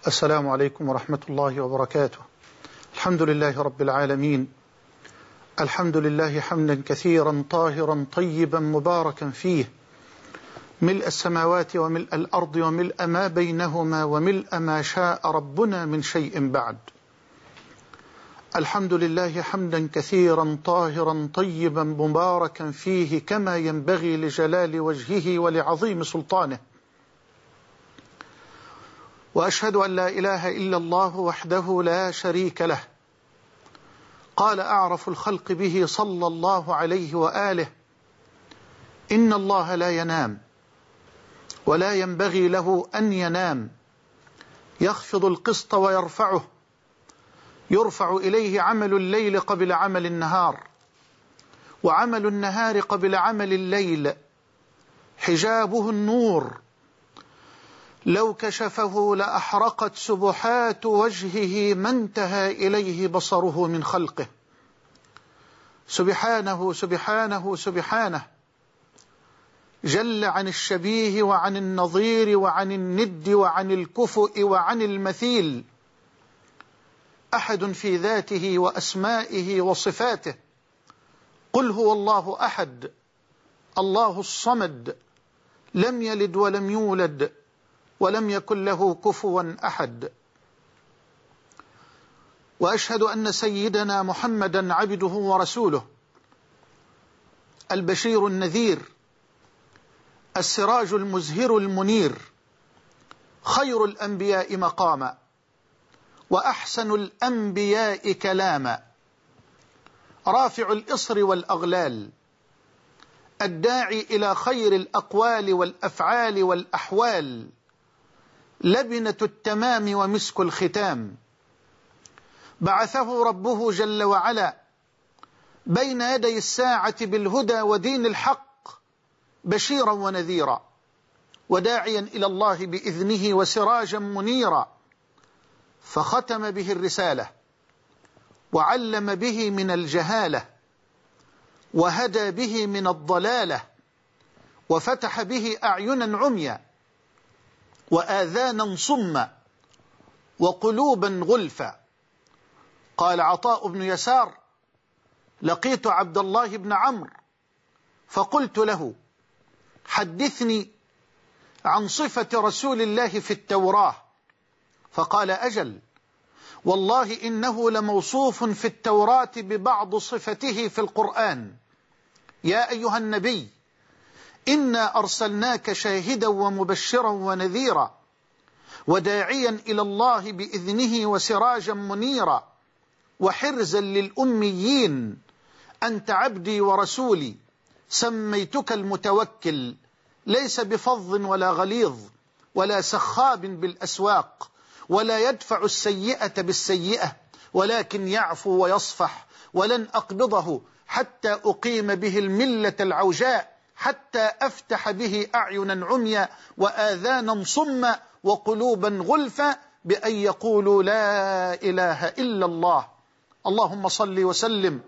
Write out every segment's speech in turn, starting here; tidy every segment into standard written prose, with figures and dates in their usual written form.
السلام عليكم ورحمة الله وبركاته. الحمد لله رب العالمين، الحمد لله حمدا كثيرا طاهرا طيبا مباركا فيه، ملء السماوات وملء الأرض وملء ما بينهما وملء ما شاء ربنا من شيء بعد. الحمد لله حمدا كثيرا طاهرا طيبا مباركا فيه كما ينبغي لجلال وجهه ولعظيم سلطانه. وأشهد أن لا إله إلا الله وحده لا شريك له، قال أعرف الخلق به صلى الله عليه وآله: إن الله لا ينام ولا ينبغي له أن ينام، يخفض القسط ويرفعه، يرفع إليه عمل الليل قبل عمل النهار، وعمل النهار قبل عمل الليل، حجابه النور، لو كشفه لأحرقت سبحات وجهه ما انتهى إليه بصره من خلقه. سبحانه سبحانه سبحانه، جل عن الشبيه وعن النظير وعن الند وعن الكفؤ وعن المثيل، أحد في ذاته وأسمائه وصفاته. قل هو الله أحد، الله الصمد، لم يلد ولم يولد ولم يكن له كفوا أحد. وأشهد أن سيدنا محمدا عبده ورسوله، البشير النذير، السراج المزهر المنير، خير الأنبياء مقاما وأحسن الأنبياء كلاما، رافع الإصر والأغلال، الداعي إلى خير الأقوال والأفعال والأحوال، لبنة التمام ومسك الختام. بعثه ربه جل وعلا بين يدي الساعة بالهدى ودين الحق، بشيرا ونذيرا، وداعيا إلى الله بإذنه وسراجا منيرا، فختم به الرسالة، وعلم به من الجهالة، وهدى به من الضلالة، وفتح به أعينا عميا وآذانا صما وقلوبا غلفا. قال عطاء بن يسار: لقيت عبد الله بن عمرو فقلت له: حدثني عن صفة رسول الله في التوراة. فقال: أجل، والله إنه لموصوف في التوراة ببعض صفته في القرآن. يا أيها النبي، إنا أرسلناك شاهدا ومبشرا ونذيرا وداعيا إلى الله بإذنه وسراجا منيرا وحرزا للأميين، أنت عبدي ورسولي، سميتك المتوكل، ليس بفظ ولا غليظ ولا سخاب بالأسواق، ولا يدفع السيئة بالسيئة، ولكن يعفو ويصفح، ولن أقبضه حتى أقيم به الملة العوجاء، حتى أفتح به أعينا عميا وآذانا صما وقلوبا غلفا، بأن يقولوا لا إله إلا الله. اللهم صل وسلم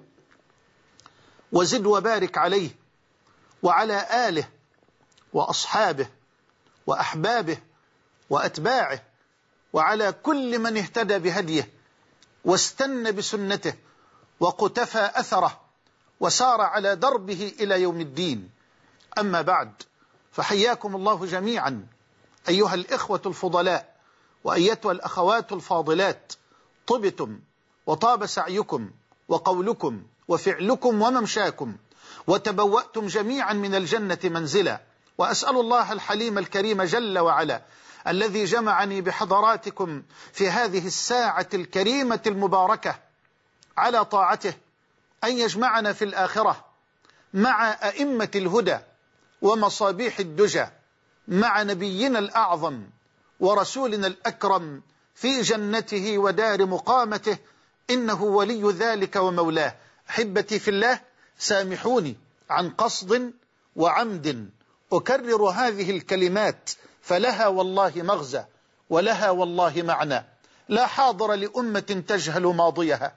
وزد وبارك عليه وعلى آله وأصحابه وأحبابه وأتباعه، وعلى كل من اهتدى بهديه واستنى بسنته وقتفى أثره وسار على دربه إلى يوم الدين. أما بعد، فحياكم الله جميعا أيها الإخوة الفضلاء وأيتها الأخوات الفاضلات. طبتم وطاب سعيكم وقولكم وفعلكم وممشاكم، وتبوأتم جميعا من الجنة منزلا. وأسأل الله الحليم الكريم جل وعلا الذي جمعني بحضراتكم في هذه الساعة الكريمة المباركة على طاعته أن يجمعنا في الآخرة مع أئمة الهدى ومصابيح الدجى، مع نبينا الأعظم ورسولنا الأكرم في جنته ودار مقامته، إنه ولي ذلك ومولاه. أحبتي في الله، سامحوني عن قصد وعمد أكرر هذه الكلمات، فلها والله مغزى ولها والله معنى. لا حاضر لأمة تجهل ماضيها،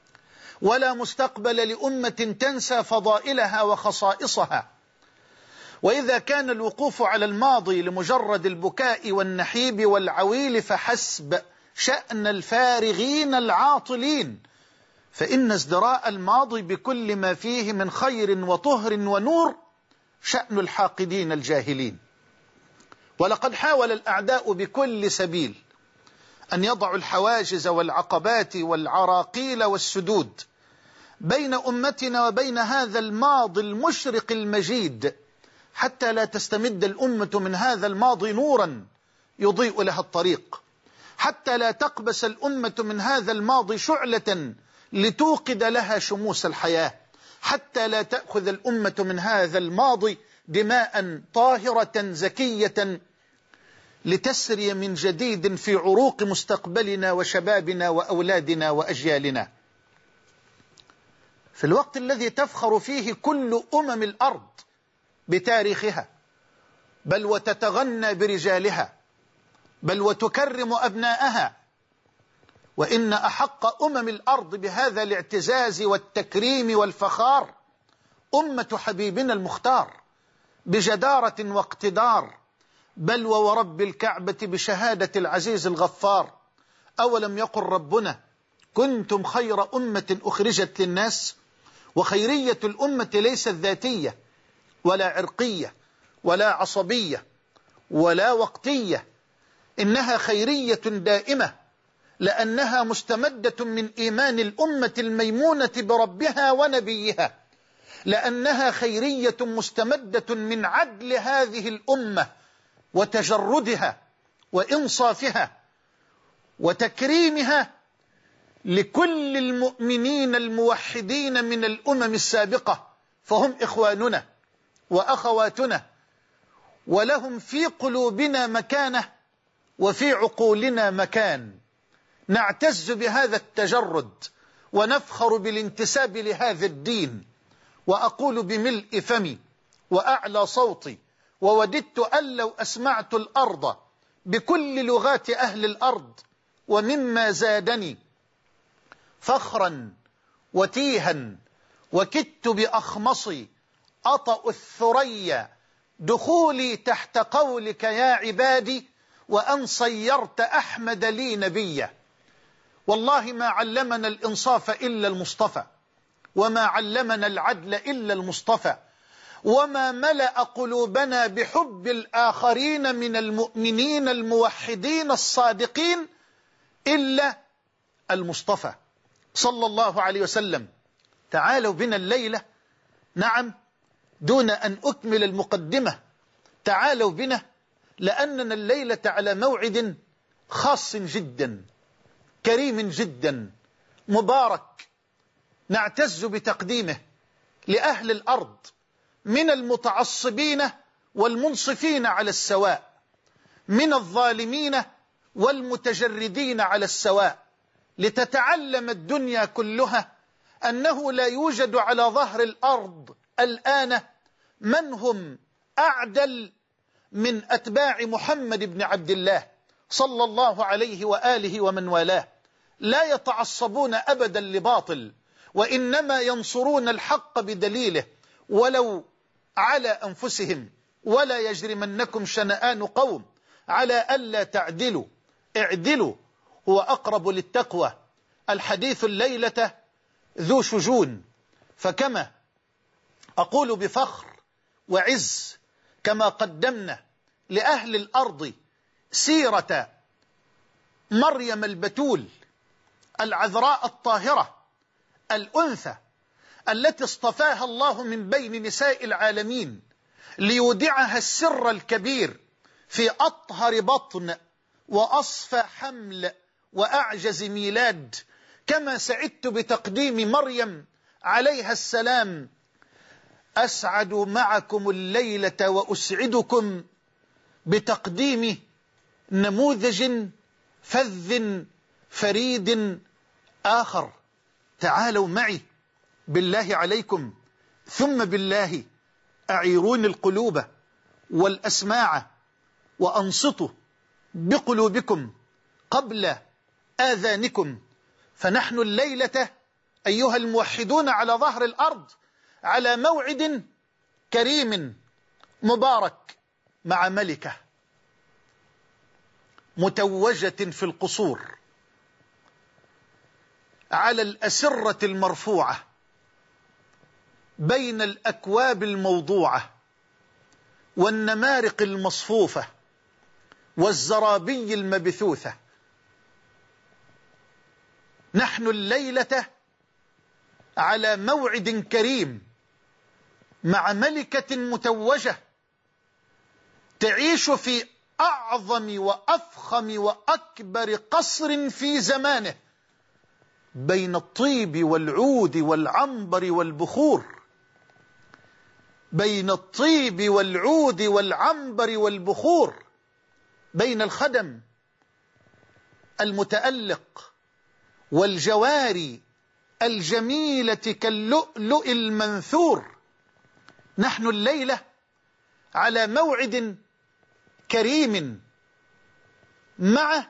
ولا مستقبل لأمة تنسى فضائلها وخصائصها، وإذا كان الوقوف على الماضي لمجرد البكاء والنحيب والعويل فحسب شأن الفارغين العاطلين، فإن ازدراء الماضي بكل ما فيه من خير وطهر ونور شأن الحاقدين الجاهلين. ولقد حاول الأعداء بكل سبيل أن يضعوا الحواجز والعقبات والعراقيل والسدود بين أمتنا وبين هذا الماضي المشرق المجيد، حتى لا تستمد الأمة من هذا الماضي نورا يضيء لها الطريق، حتى لا تقبس الأمة من هذا الماضي شعلة لتوقد لها شموس الحياة، حتى لا تأخذ الأمة من هذا الماضي دماء طاهرة زكية لتسري من جديد في عروق مستقبلنا وشبابنا وأولادنا وأجيالنا. في الوقت الذي تفخر فيه كل أمم الأرض بتاريخها، بل وتتغنى برجالها، بل وتكرم أبناءها، وإن أحق أمم الأرض بهذا الاعتزاز والتكريم والفخار أمة حبيبنا المختار بجدارة واقتدار، بل وورب الكعبة بشهادة العزيز الغفار. أولم يقل ربنا كنتم خير أمة أخرجت للناس؟ وخيرية الأمة ليست ذاتية ولا عرقية ولا عصبية ولا وقتية، إنها خيرية دائمة، لأنها مستمدة من إيمان الأمة الميمونة بربها ونبيها، لأنها خيرية مستمدة من عدل هذه الأمة وتجردها وإنصافها وتكريمها لكل المؤمنين الموحدين من الأمم السابقة، فهم إخواننا وأخواتنا، ولهم في قلوبنا مكانة وفي عقولنا مكان. نعتز بهذا التجرد ونفخر بالانتساب لهذا الدين. وأقول بملء فمي وأعلى صوتي ووددت أن لو أسمعت الأرض بكل لغات أهل الأرض، ومما زادني فخرا وتيها وكدت بأخمصي أطأ الثريا دخولي تحت قولك يا عبادي، وأن صيرت أحمد لي نبيا. والله ما علمنا الإنصاف إلا المصطفى، وما علمنا العدل إلا المصطفى، وما ملأ قلوبنا بحب الآخرين من المؤمنين الموحدين الصادقين إلا المصطفى صلى الله عليه وسلم. تعالوا بنا الليلة، نعم، دون أن أكمل المقدمة، تعالوا بنا لأننا الليلة على موعد خاص جدا كريم جدا مبارك، نعتز بتقديمه لأهل الأرض من المتعصبين والمنصفين على السواء، من الظالمين والمتجردين على السواء، لتتعلم الدنيا كلها أنه لا يوجد على ظهر الأرض الآن من هم أعدل من أتباع محمد بن عبد الله صلى الله عليه وآله ومن والاه. لا يتعصبون أبدا لباطل، وإنما ينصرون الحق بدليله ولو على أنفسهم. ولا يجرمنكم شنآن قوم على ألا تعدلوا اعدلوا هو أقرب للتقوى. الحديث الليلة ذو شجون، فكما أقول بفخر وعز كما قدمنا لأهل الأرض سيرة مريم البتول العذراء الطاهرة الأنثى التي اصطفاها الله من بين نساء العالمين ليودعها السر الكبير في أطهر بطن وأصفى حمل وأعجز ميلاد، كما سعدت بتقديم مريم عليها السلام. أسعد معكم الليلة وأسعدكم بتقديم نموذج فذ فريد آخر. تعالوا معي بالله عليكم ثم بالله أعيرون القلوب والأسماع وأنصتوا بقلوبكم قبل آذانكم، فنحن الليلة أيها الموحدون على ظهر الأرض على موعد كريم مبارك مع ملكة متوجة في القصور على الأسرة المرفوعة بين الأكواب الموضوعة والنمارق المصفوفة والزرابي المبثوثة. نحن الليلة على موعد كريم مع ملكة متوجة تعيش في أعظم وأفخم وأكبر قصر في زمانه بين الطيب والعود والعنبر والبخور، بين الطيب والعود والعنبر والبخور، بين الخدم المتألق والجواري الجميلة كاللؤلؤ المنثور. نحن الليلة على موعد كريم مع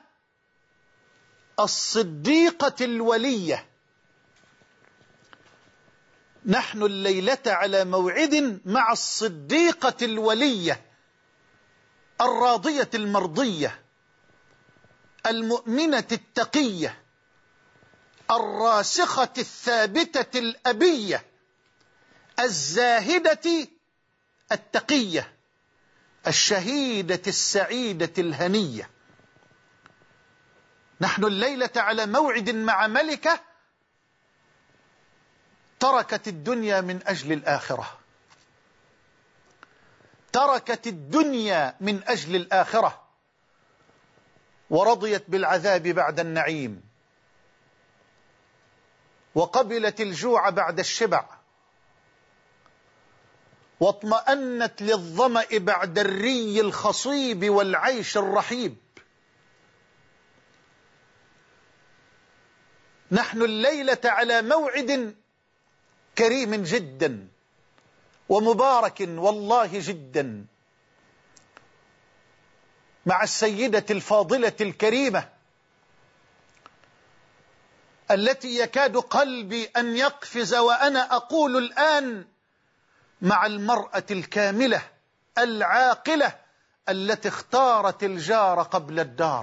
الصديقة الولية. نحن الليلة على موعد مع الصديقة الولية الراضية المرضية المؤمنة التقية الراسخة الثابتة الأبية الزاهدة التقية الشهيدة السعيدة الهنية. نحن الليلة على موعد مع ملكة تركت الدنيا من أجل الآخرة، تركت الدنيا من أجل الآخرة، ورضيت بالعذاب بعد النعيم، وقبلت الجوع بعد الشبع، واطمأنت للظمأ بعد الري الخصيب والعيش الرحيب. نحن الليلة على موعد كريم جدا ومبارك والله جدا مع السيدة الفاضلة الكريمة التي يكاد قلبي أن يقفز وأنا أقول الآن مع المرأة الكاملة العاقلة التي اختارت الجار قبل الدار.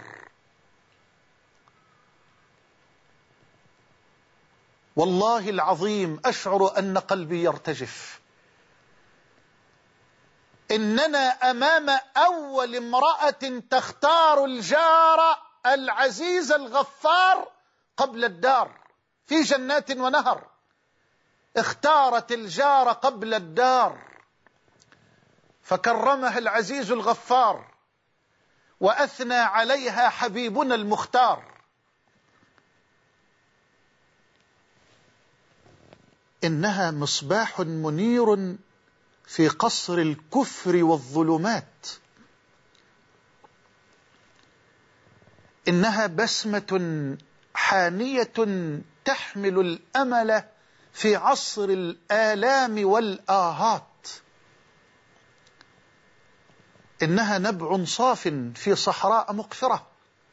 والله العظيم أشعر أن قلبي يرتجف. إننا أمام أول امرأة تختار الجار العزيز الغفار قبل الدار في جنات ونهر. اختارت الجار قبل الدار فكرمها العزيز الغفار وأثنى عليها حبيبنا المختار. إنها مصباح منير في قصر الكفر والظلمات. إنها بسمة حانية تحمل الأمل في عصر الآلام والآهات. إنها نبع صاف في صحراء مقفرة.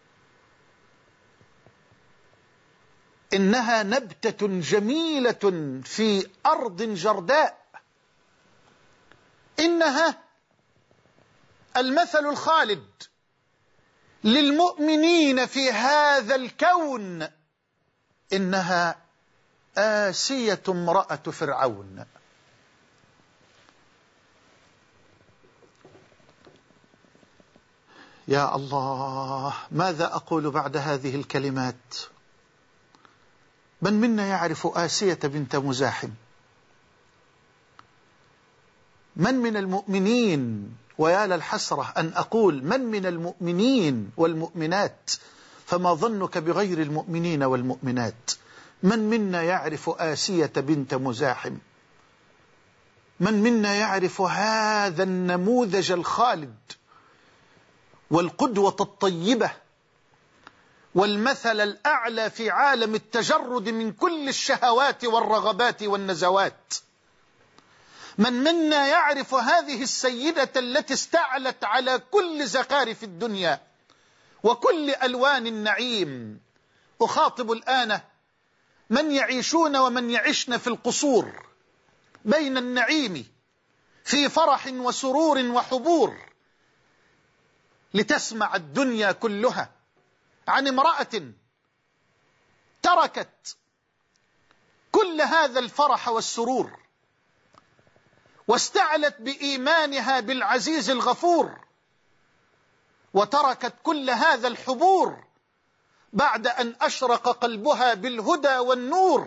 إنها نبتة جميلة في أرض جرداء. إنها المثل الخالد للمؤمنين في هذا الكون. إنها آسية امرأة فرعون. يا الله، ماذا أقول بعد هذه الكلمات؟ من منا يعرف آسية بنت مزاحم؟ من من المؤمنين، ويا للحسرة أن أقول من من المؤمنين والمؤمنات، فما ظنك بغير المؤمنين والمؤمنات؟ من منا يعرف آسية بنت مزاحم؟ من منا يعرف هذا النموذج الخالد والقدوة الطيبة والمثل الأعلى في عالم التجرد من كل الشهوات والرغبات والنزوات؟ من منا يعرف هذه السيدة التي استعلت على كل زخارف الدنيا وكل ألوان النعيم؟ أخاطب الآن من يعيشون ومن يعيشن في القصور بين النعيم في فرح وسرور وحبور، لتسمع الدنيا كلها عن امرأة تركت كل هذا الفرح والسرور واستعلت بإيمانها بالعزيز الغفور، وتركت كل هذا الحبور بعد أن أشرق قلبها بالهدى والنور.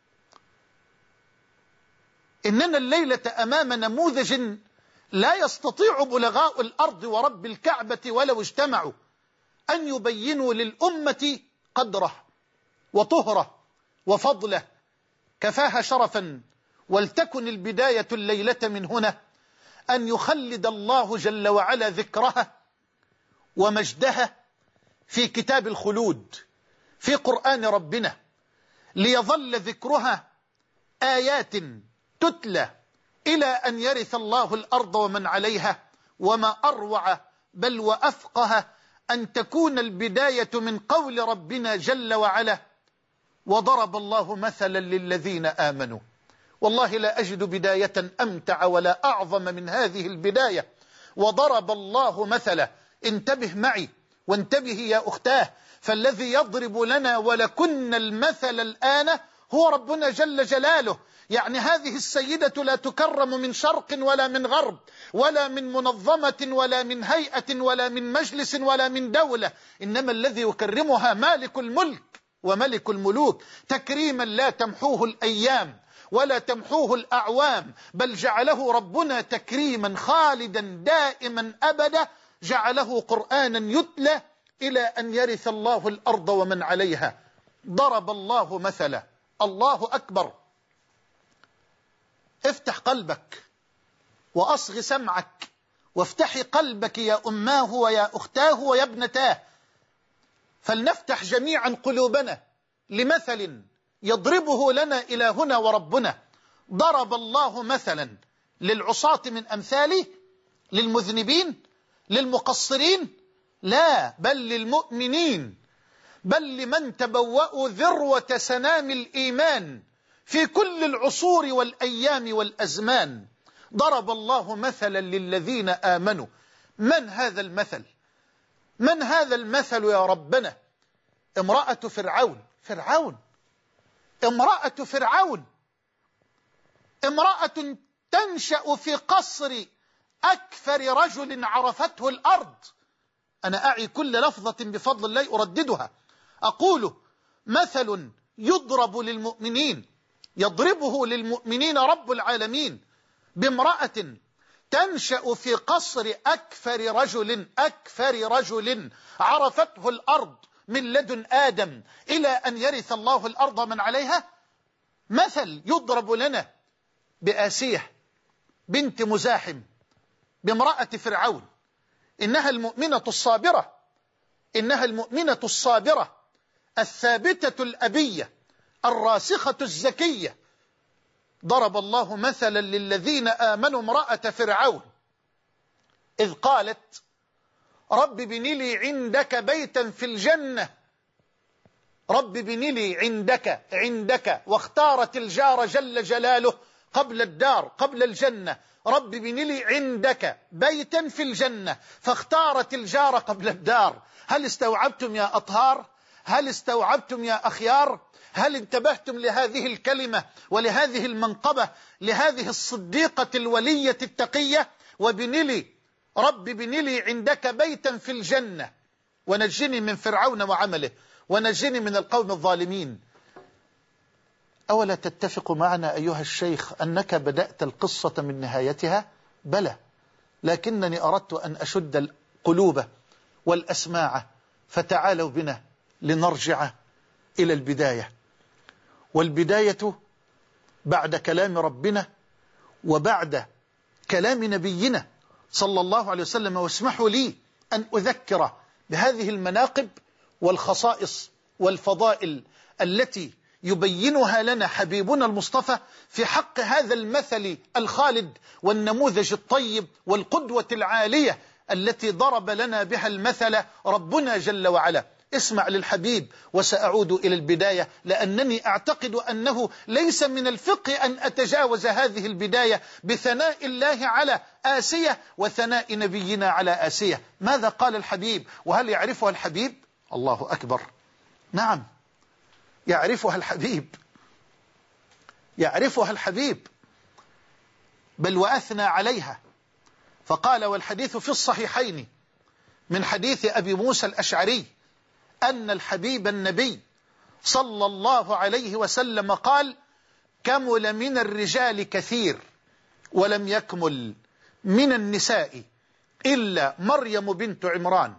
إننا الليلة أمام نموذج لا يستطيع بلغاء الأرض ورب الكعبة ولو اجتمعوا أن يبينوا للأمة قدره وطهره وفضله. كفاها شرفا، ولتكن البداية الليلة من هنا أن يخلد الله جل وعلا ذكرها ومجدها في كتاب الخلود في قرآن ربنا، ليظل ذكرها آيات تتلى إلى أن يرث الله الأرض ومن عليها. وما أروع بل وأفقه أن تكون البداية من قول ربنا جل وعلا: وضرب الله مثلا للذين آمنوا. والله لا أجد بداية أمتع ولا أعظم من هذه البداية. وضرب الله مثلا. انتبه معي وانتبه يا أختاه، فالذي يضرب لنا ولكن المثل الآن هو ربنا جل جلاله. يعني هذه السيدة لا تكرم من شرق ولا من غرب ولا من منظمة ولا من هيئة ولا من مجلس ولا من دولة، إنما الذي يكرمها مالك الملك وملك الملوك، تكريما لا تمحوه الأيام ولا تمحوه الأعوام، بل جعله ربنا تكريما خالدا دائما أبدا، جعله قرآنا يتلى إلى أن يرث الله الأرض ومن عليها. ضرب الله مثلا. الله أكبر. افتح قلبك وأصغ سمعك وافتحي قلبك يا أماه ويا أختاه ويا ابنتاه، فلنفتح جميعا قلوبنا لمثل يضربه لنا إلى هنا وربنا. ضرب الله مثلا للعصاة من أمثاله، للمذنبين، للمقصرين، لا بل للمؤمنين، بل لمن تبوأوا ذروة سنام الإيمان في كل العصور والأيام والأزمان. ضرب الله مثلا للذين آمنوا. من هذا المثل؟ من هذا المثل يا ربنا؟ امرأة فرعون. امرأة فرعون، امرأة تنشأ في قصر أكثر رجل عرفته الأرض. أنا أعي كل لفظة بفضل الله أرددها، أقول مثل يضرب للمؤمنين، يضربه للمؤمنين رب العالمين بامرأة تنشأ في قصر أكثر رجل عرفته الأرض من لدن آدم إلى أن يرث الله الأرض من عليها. مثل يضرب لنا بآسية بنت مزاحم، بامرأة فرعون. إنها المؤمنة الصابرة، إنها المؤمنة الصابرة الثابتة الأبية الراسخة الزكية. ضرب الله مثلا للذين آمنوا امرأة فرعون إذ قالت: رب ابن لي عندك بيتا في الجنة. رب ابن لي عندك، واختارت الجار جل جلاله قبل الدار، قبل الجنة. رب ابن لي عندك بيتا في الجنة، فاختارت الجار قبل الدار. هل استوعبتم يا أطهار؟ هل استوعبتم يا أخيار؟ هل انتبهتم لهذه الكلمة ولهذه المنقبة لهذه الصديقة الولية التقية؟ وبنلي رب بنلي عندك بيتا في الجنة ونجني من فرعون وعمله ونجني من القوم الظالمين. أولا تتفق معنا أيها الشيخ أنك بدأت القصة من نهايتها؟ بلى، لكنني أردت أن أشد القلوب والأسماع، فتعالوا بنا لنرجع إلى البداية. والبداية بعد كلام ربنا وبعد كلام نبينا صلى الله عليه وسلم. واسمحوا لي أن أذكر بهذه المناقب والخصائص والفضائل التي يبينها لنا حبيبنا المصطفى في حق هذا المثل الخالد والنموذج الطيب والقدوة العالية التي ضرب لنا بها المثل ربنا جل وعلا. اسمع للحبيب وسأعود إلى البداية، لأنني أعتقد أنه ليس من الفقه أن أتجاوز هذه البداية بثناء الله على آسية وثناء نبينا على آسية. ماذا قال الحبيب؟ وهل يعرفها الحبيب؟ الله أكبر، نعم يعرفها الحبيب، يعرفها الحبيب، بل وأثنى عليها. فقال: والحديث في الصحيحين من حديث أبي موسى الأشعري أن الحبيب النبي صلى الله عليه وسلم قال: كمل من الرجال كثير ولم يكمل من النساء إلا مريم بنت عمران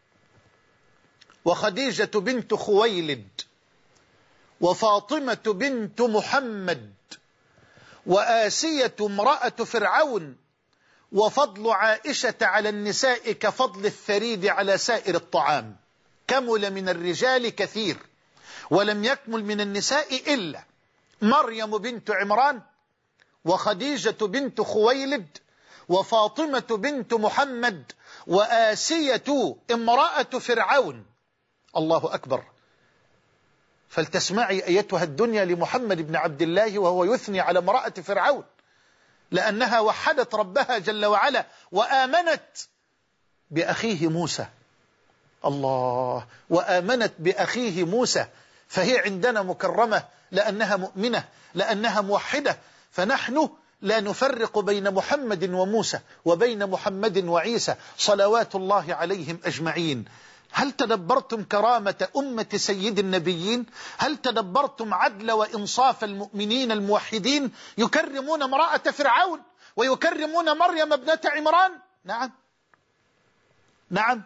وخديجة بنت خويلد وفاطمة بنت محمد وآسية امرأة فرعون وفضل عائشة على النساء كفضل الثريد على سائر الطعام. كمل من الرجال كثير ولم يكمل من النساء إلا مريم بنت عمران وخديجة بنت خويلد وفاطمة بنت محمد وآسية امرأة فرعون. الله أكبر. فلتسمعي أيتها الدنيا لمحمد بن عبد الله وهو يثني على امرأة فرعون، لأنها وحدت ربها جل وعلا وآمنت بأخيه موسى. الله، وآمنت بأخيه موسى، فهي عندنا مكرمة لأنها مؤمنة، لأنها موحدة. فنحن لا نفرق بين محمد وموسى وبين محمد وعيسى صلوات الله عليهم أجمعين. هل تدبرتم كرامة أمة سيد النبيين؟ هل تدبرتم عدل وإنصاف المؤمنين الموحدين؟ يكرمون امرأة فرعون ويكرمون مريم ابنة عمران. نعم نعم.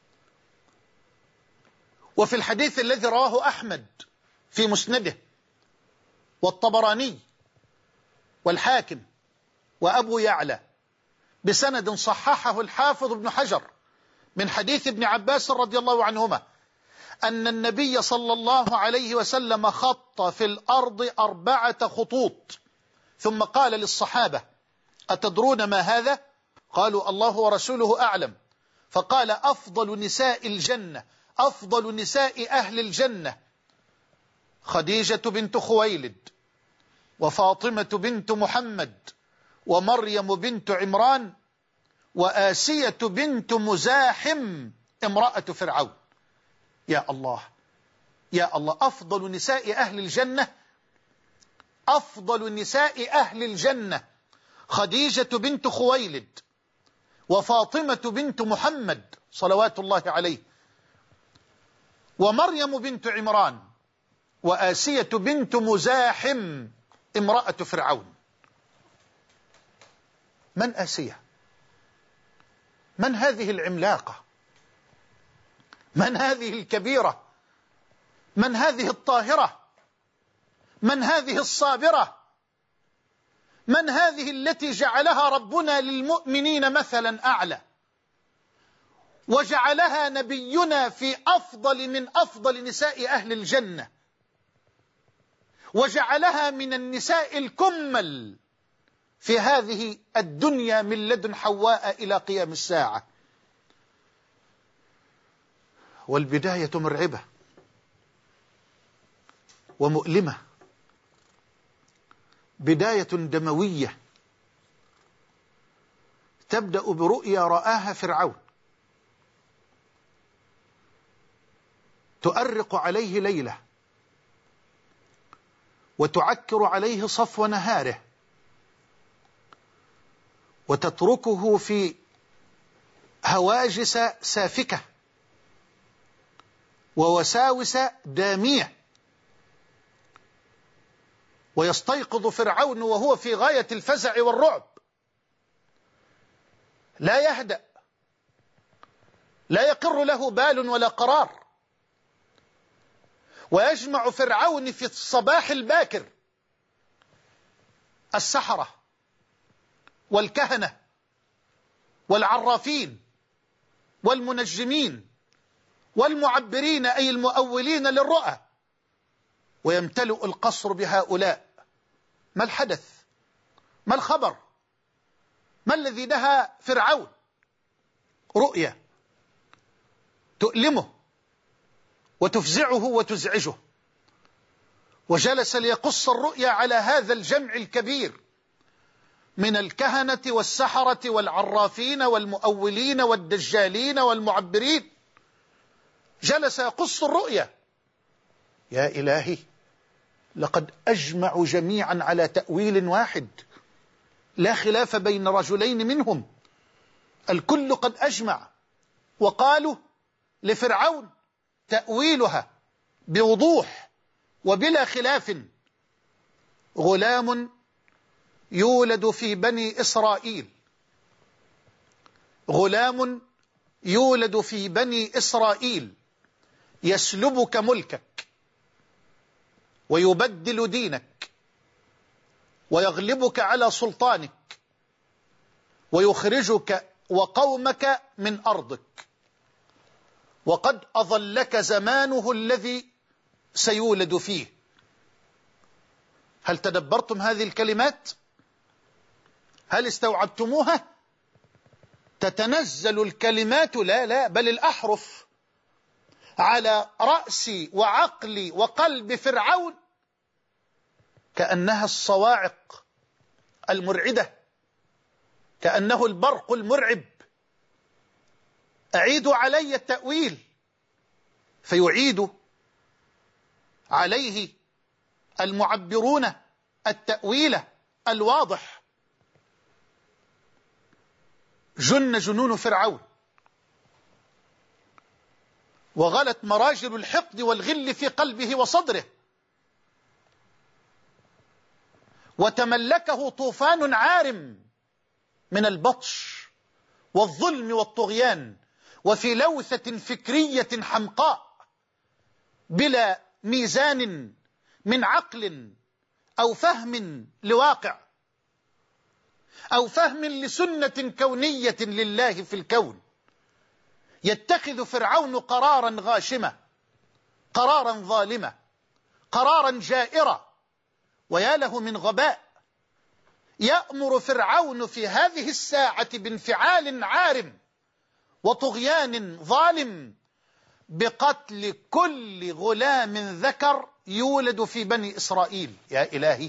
وفي الحديث الذي رواه أحمد في مسنده والطبراني والحاكم وأبو يعلى بسند صححه الحافظ ابن حجر من حديث ابن عباس رضي الله عنهما أن النبي صلى الله عليه وسلم خط في الأرض 4 خطوط ثم قال للصحابة: أتدرون ما هذا؟ قالوا: الله ورسوله أعلم. فقال: أفضل نساء الجنة، أفضل نساء أهل الجنة خديجة بنت خويلد وفاطمة بنت محمد ومريم بنت عمران وآسية بنت مزاحم امرأة فرعون. يا الله يا الله، أفضل نساء أهل الجنة، أفضل نساء أهل الجنة خديجة بنت خويلد وفاطمة بنت محمد صلوات الله عليه ومريم بنت عمران وآسية بنت مزاحم امرأة فرعون. من آسية؟ من هذه العملاقة؟ من هذه الكبيرة؟ من هذه الطاهرة؟ من هذه الصابرة؟ من هذه التي جعلها ربنا للمؤمنين مثلا أعلى، وجعلها نبينا في أفضل من أفضل نساء أهل الجنة، وجعلها من النساء الكمل في هذه الدنيا من لدن حواء إلى قيام الساعة. والبداية مرعبة ومؤلمة، بداية دموية تبدأ برؤيا رآها فرعون تؤرق عليه ليلة وتعكر عليه صفو نهاره وتتركه في هواجس سافكة ووساوس دامية. ويستيقظ فرعون وهو في غاية الفزع والرعب، لا يهدأ، لا يقر له بال ولا قرار. ويجمع فرعون في الصباح الباكر السحرة والكهنة والعرافين والمنجمين والمعبرين أي المؤولين للرؤى، ويمتلئ القصر بهؤلاء. ما الحدث؟ ما الخبر؟ ما الذي نهى فرعون؟ رؤيا تؤلمه وتفزعه وتزعجه، وجلس ليقص الرؤيا على هذا الجمع الكبير من الكهنة والسحرة والعرافين والمؤولين والدجالين والمعبرين، جلس يقص الرؤيا. يا إلهي، لقد أجمعوا جميعا على تأويل واحد، لا خلاف بين رجلين منهم، الكل قد أجمع، وقالوا لفرعون تأويلها بوضوح وبلا خلاف: غلام يولد في بني إسرائيل، غلام يولد في بني إسرائيل يسلبك ملكك ويبدل دينك ويغلبك على سلطانك ويخرجك وقومك من أرضك، وقد أظلك زمانه الذي سيولد فيه. هل تدبرتم هذه الكلمات؟ هل استوعبتموها؟ تتنزل الكلمات لا بل الأحرف على رأس وعقل وقلب فرعون كأنها الصواعق المرعدة، كأنه البرق المرعب. أعيدوا علي التأويل، فيعيد عليه المعبرون التأويل الواضح. جن جنون فرعون، وغلت مراجل الحقد والغل في قلبه وصدره، وتملكه طوفان عارم من البطش والظلم والطغيان، وفي لوثة فكرية حمقاء بلا ميزان من عقل أو فهم لواقع أو فهم لسنة كونية لله في الكون. يتخذ فرعون قرارا غاشمة، قرارا ظالمة، قرارا جائرا، ويا له من غباء. يأمر فرعون في هذه الساعة بانفعال عارم وطغيان ظالم بقتل كل غلام ذكر يولد في بني إسرائيل. يا إلهي،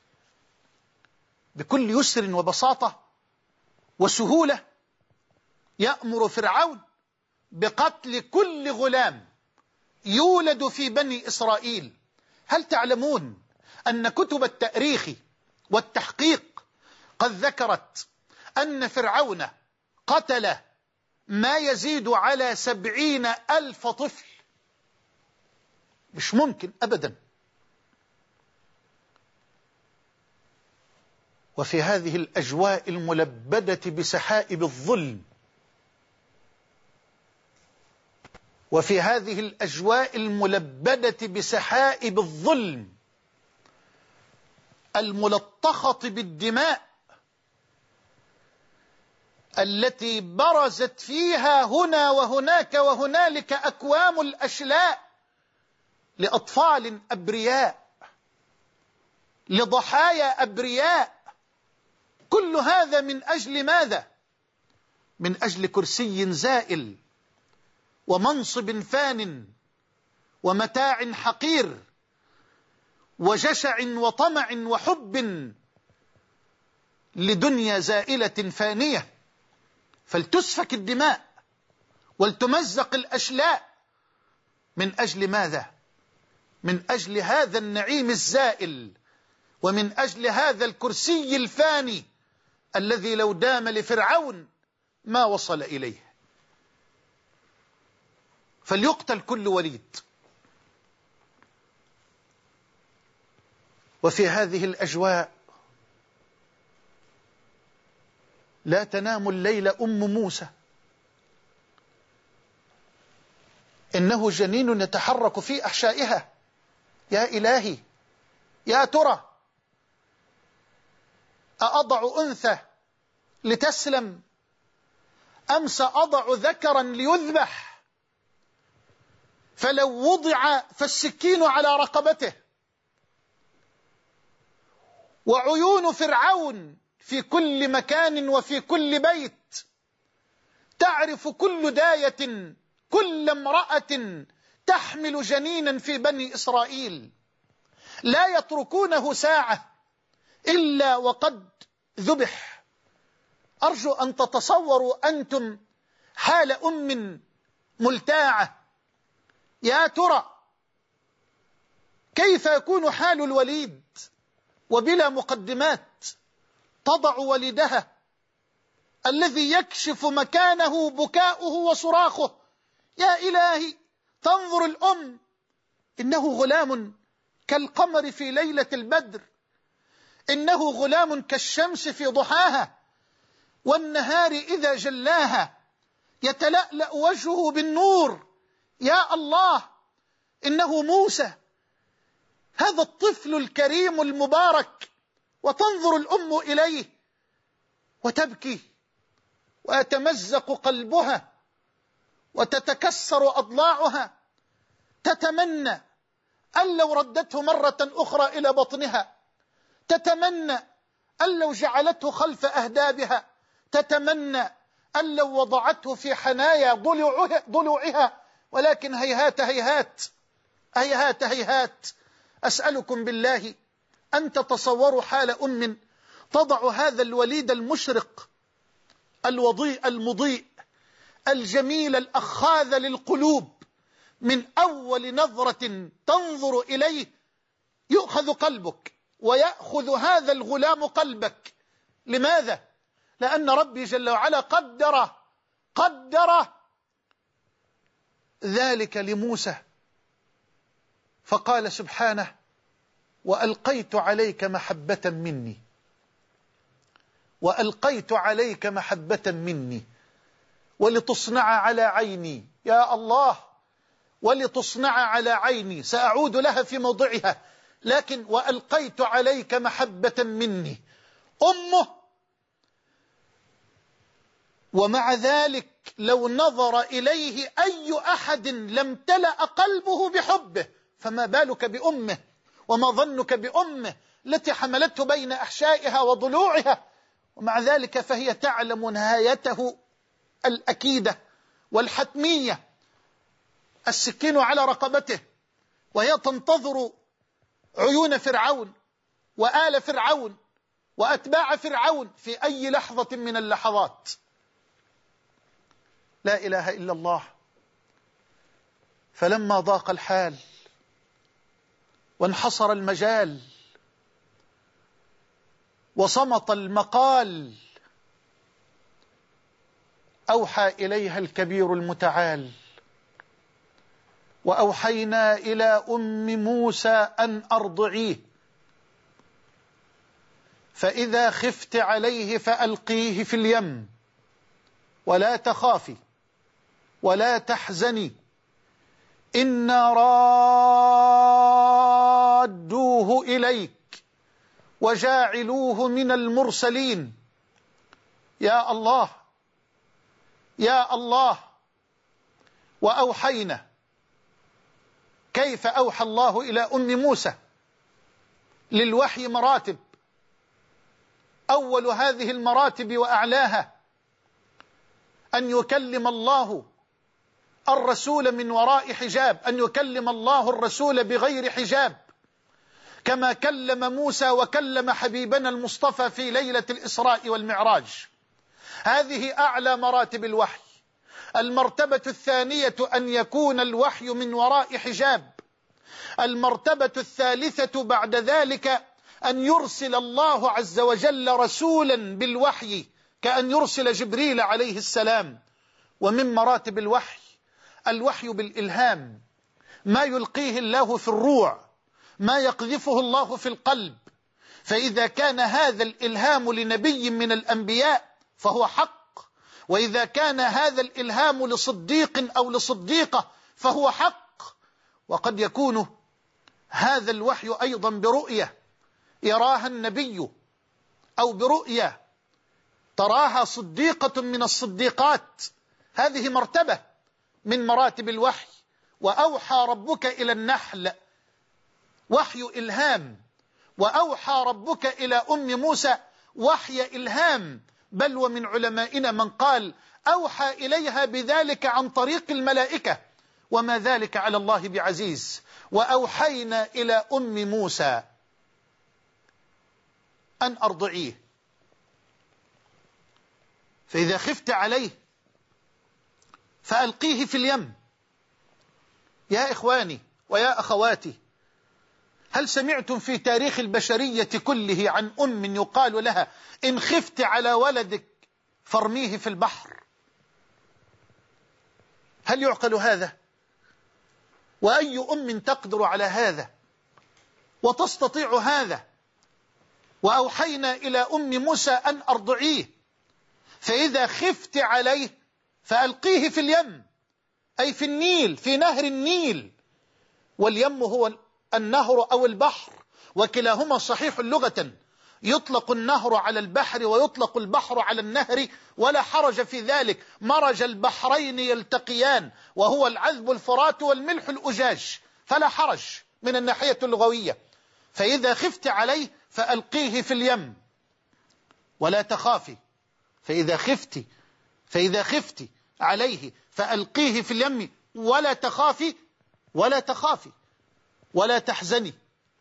بكل يسر وبساطة وسهولة يأمر فرعون بقتل كل غلام يولد في بني إسرائيل. هل تعلمون أن كتب التاريخ والتحقيق قد ذكرت أن فرعون قتل ما يزيد على 70,000 طفل؟ مش ممكن أبدا. وفي هذه الأجواء الملبدة بسحائب الظلم، وفي هذه الأجواء الملبدة بسحائب الظلم الملطخة بالدماء التي برزت فيها هنا وهناك وهنالك أكوام الأشلاء لأطفال أبرياء، لضحايا أبرياء، كل هذا من أجل ماذا؟ من أجل كرسي زائل ومنصب فان ومتاع حقير وجشع وطمع وحب لدنيا زائلة فانية. فلتسفك الدماء ولتمزق الأشلاء من أجل ماذا؟ من أجل هذا النعيم الزائل، ومن أجل هذا الكرسي الفاني الذي لو دام لفرعون ما وصل إليه. فليقتل كل وليد. وفي هذه الأجواء لا تنام الليل أم موسى، إنه جنين يتحرك في أحشائها. يا إلهي، يا ترى أأضع أنثى لتسلم أم سأضع ذكرا ليذبح؟ فلو وضع فالسكين على رقبته. وعيون فرعون في كل مكان وفي كل بيت، تعرف كل داية كل امرأة تحمل جنينا في بني إسرائيل لا يتركونه ساعة إلا وقد ذبح. أرجو أن تتصوروا أنتم حال أم ملتاعة. يا ترى كيف يكون حال الوليد وبلا مقدمات تضع ولدها الذي يكشف مكانه بكاؤه وصراخه؟ يا إلهي، تنظر الأم، إنه غلام كالقمر في ليلة البدر، إنه غلام كالشمس في ضحاها، والنهار إذا جلاها يتلألأ وجهه بالنور. يا الله، إنه موسى، هذا الطفل الكريم المبارك. وتنظر الأم إليه وتبكي ويتمزق قلبها وتتكسر أضلاعها، تتمنى أن لو ردته مرة أخرى إلى بطنها، تتمنى أن لو جعلته خلف أهدابها، تتمنى أن لو وضعته في حنايا ضلوعها، ولكن هيهات هيهات هيهات هيهات. أسألكم بالله أن تتصوروا حال أم تضع هذا الوليد المشرق الوضيء المضيء الجميل الأخاذ للقلوب، من أول نظرة تنظر إليه يؤخذ قلبك ويأخذ هذا الغلام قلبك. لماذا؟ لأن ربي جل وعلا قدر ذلك لموسى، فقال سبحانه: وألقيت عليك محبة مني، وألقيت عليك محبة مني ولتصنع على عيني. يا الله، ولتصنع على عيني، سأعود لها في موضعها، لكن وألقيت عليك محبة مني. أمه، ومع ذلك لو نظر إليه أي أحد لم تلأ قلبه بحبه، فما بالك بأمه؟ وما ظنك بأمه التي حملته بين أحشائها وضلوعها؟ ومع ذلك فهي تعلم نهايته الأكيدة والحتمية، السكين على رقبته، وهي تنتظر عيون فرعون وآل فرعون وأتباع فرعون في أي لحظة من اللحظات. لا إله إلا الله. فلما ضاق الحال وانحصر المجال وصمت المقال، أوحى إليها الكبير المتعال: وأوحينا إلى أم موسى أن أرضعيه، فإذا خفت عليه فألقيه في اليم ولا تخافي ولا تحزني، إنا رادوه إليك وجاعلوه من المرسلين. يا الله يا الله. وأوحينا. كيف أوحى الله إلى أم موسى؟ للوحي مراتب، أول هذه المراتب وأعلاها أن يكلم الله الرسول من وراء حجاب، أن يكلم الله الرسول بغير حجاب، كما كلم موسى وكلم حبيبنا المصطفى في ليلة الإسراء والمعراج. هذه أعلى مراتب الوحي. المرتبة الثانية أن يكون الوحي من وراء حجاب. المرتبة الثالثة بعد ذلك أن يرسل الله عز وجل رسولا بالوحي، كأن يرسل جبريل عليه السلام. ومن مراتب الوحي الوحي بالإلهام، ما يلقيه الله في الروع، ما يقذفه الله في القلب. فإذا كان هذا الإلهام لنبي من الأنبياء فهو حق، وإذا كان هذا الإلهام لصديق أو لصديقة فهو حق. وقد يكون هذا الوحي أيضا برؤية يراها النبي، أو برؤية تراها صديقة من الصديقات. هذه مرتبة من مراتب الوحي. وأوحى ربك إلى النحل، وحي إلهام. وأوحى ربك إلى أم موسى وحي إلهام، بل ومن علمائنا من قال أوحى إليها بذلك عن طريق الملائكة، وما ذلك على الله بعزيز. وأوحينا إلى أم موسى أن أرضعيه، فإذا خفت عليه فألقيه في اليم. يا إخواني ويا أخواتي، هل سمعتم في تاريخ البشرية كله عن أم يقال لها إن خفت على ولدك فارميه في البحر؟ هل يعقل هذا؟ وأي أم تقدر على هذا وتستطيع هذا؟ وأوحينا إلى أم موسى أن أرضعيه، فإذا خفت عليه فألقيه في اليم، أي في النيل، في نهر النيل. واليم هو النهر أو البحر، وكلاهما صحيح لغة، يطلق النهر على البحر ويطلق البحر على النهر، ولا حرج في ذلك. مرج البحرين يلتقيان، وهو العذب الفرات والملح الأجاج، فلا حرج من الناحية اللغوية. فإذا خفت عليه فألقيه في اليم ولا تخافي. فإذا خفت عليه فألقيه في اليم ولا تخافي ولا تحزني.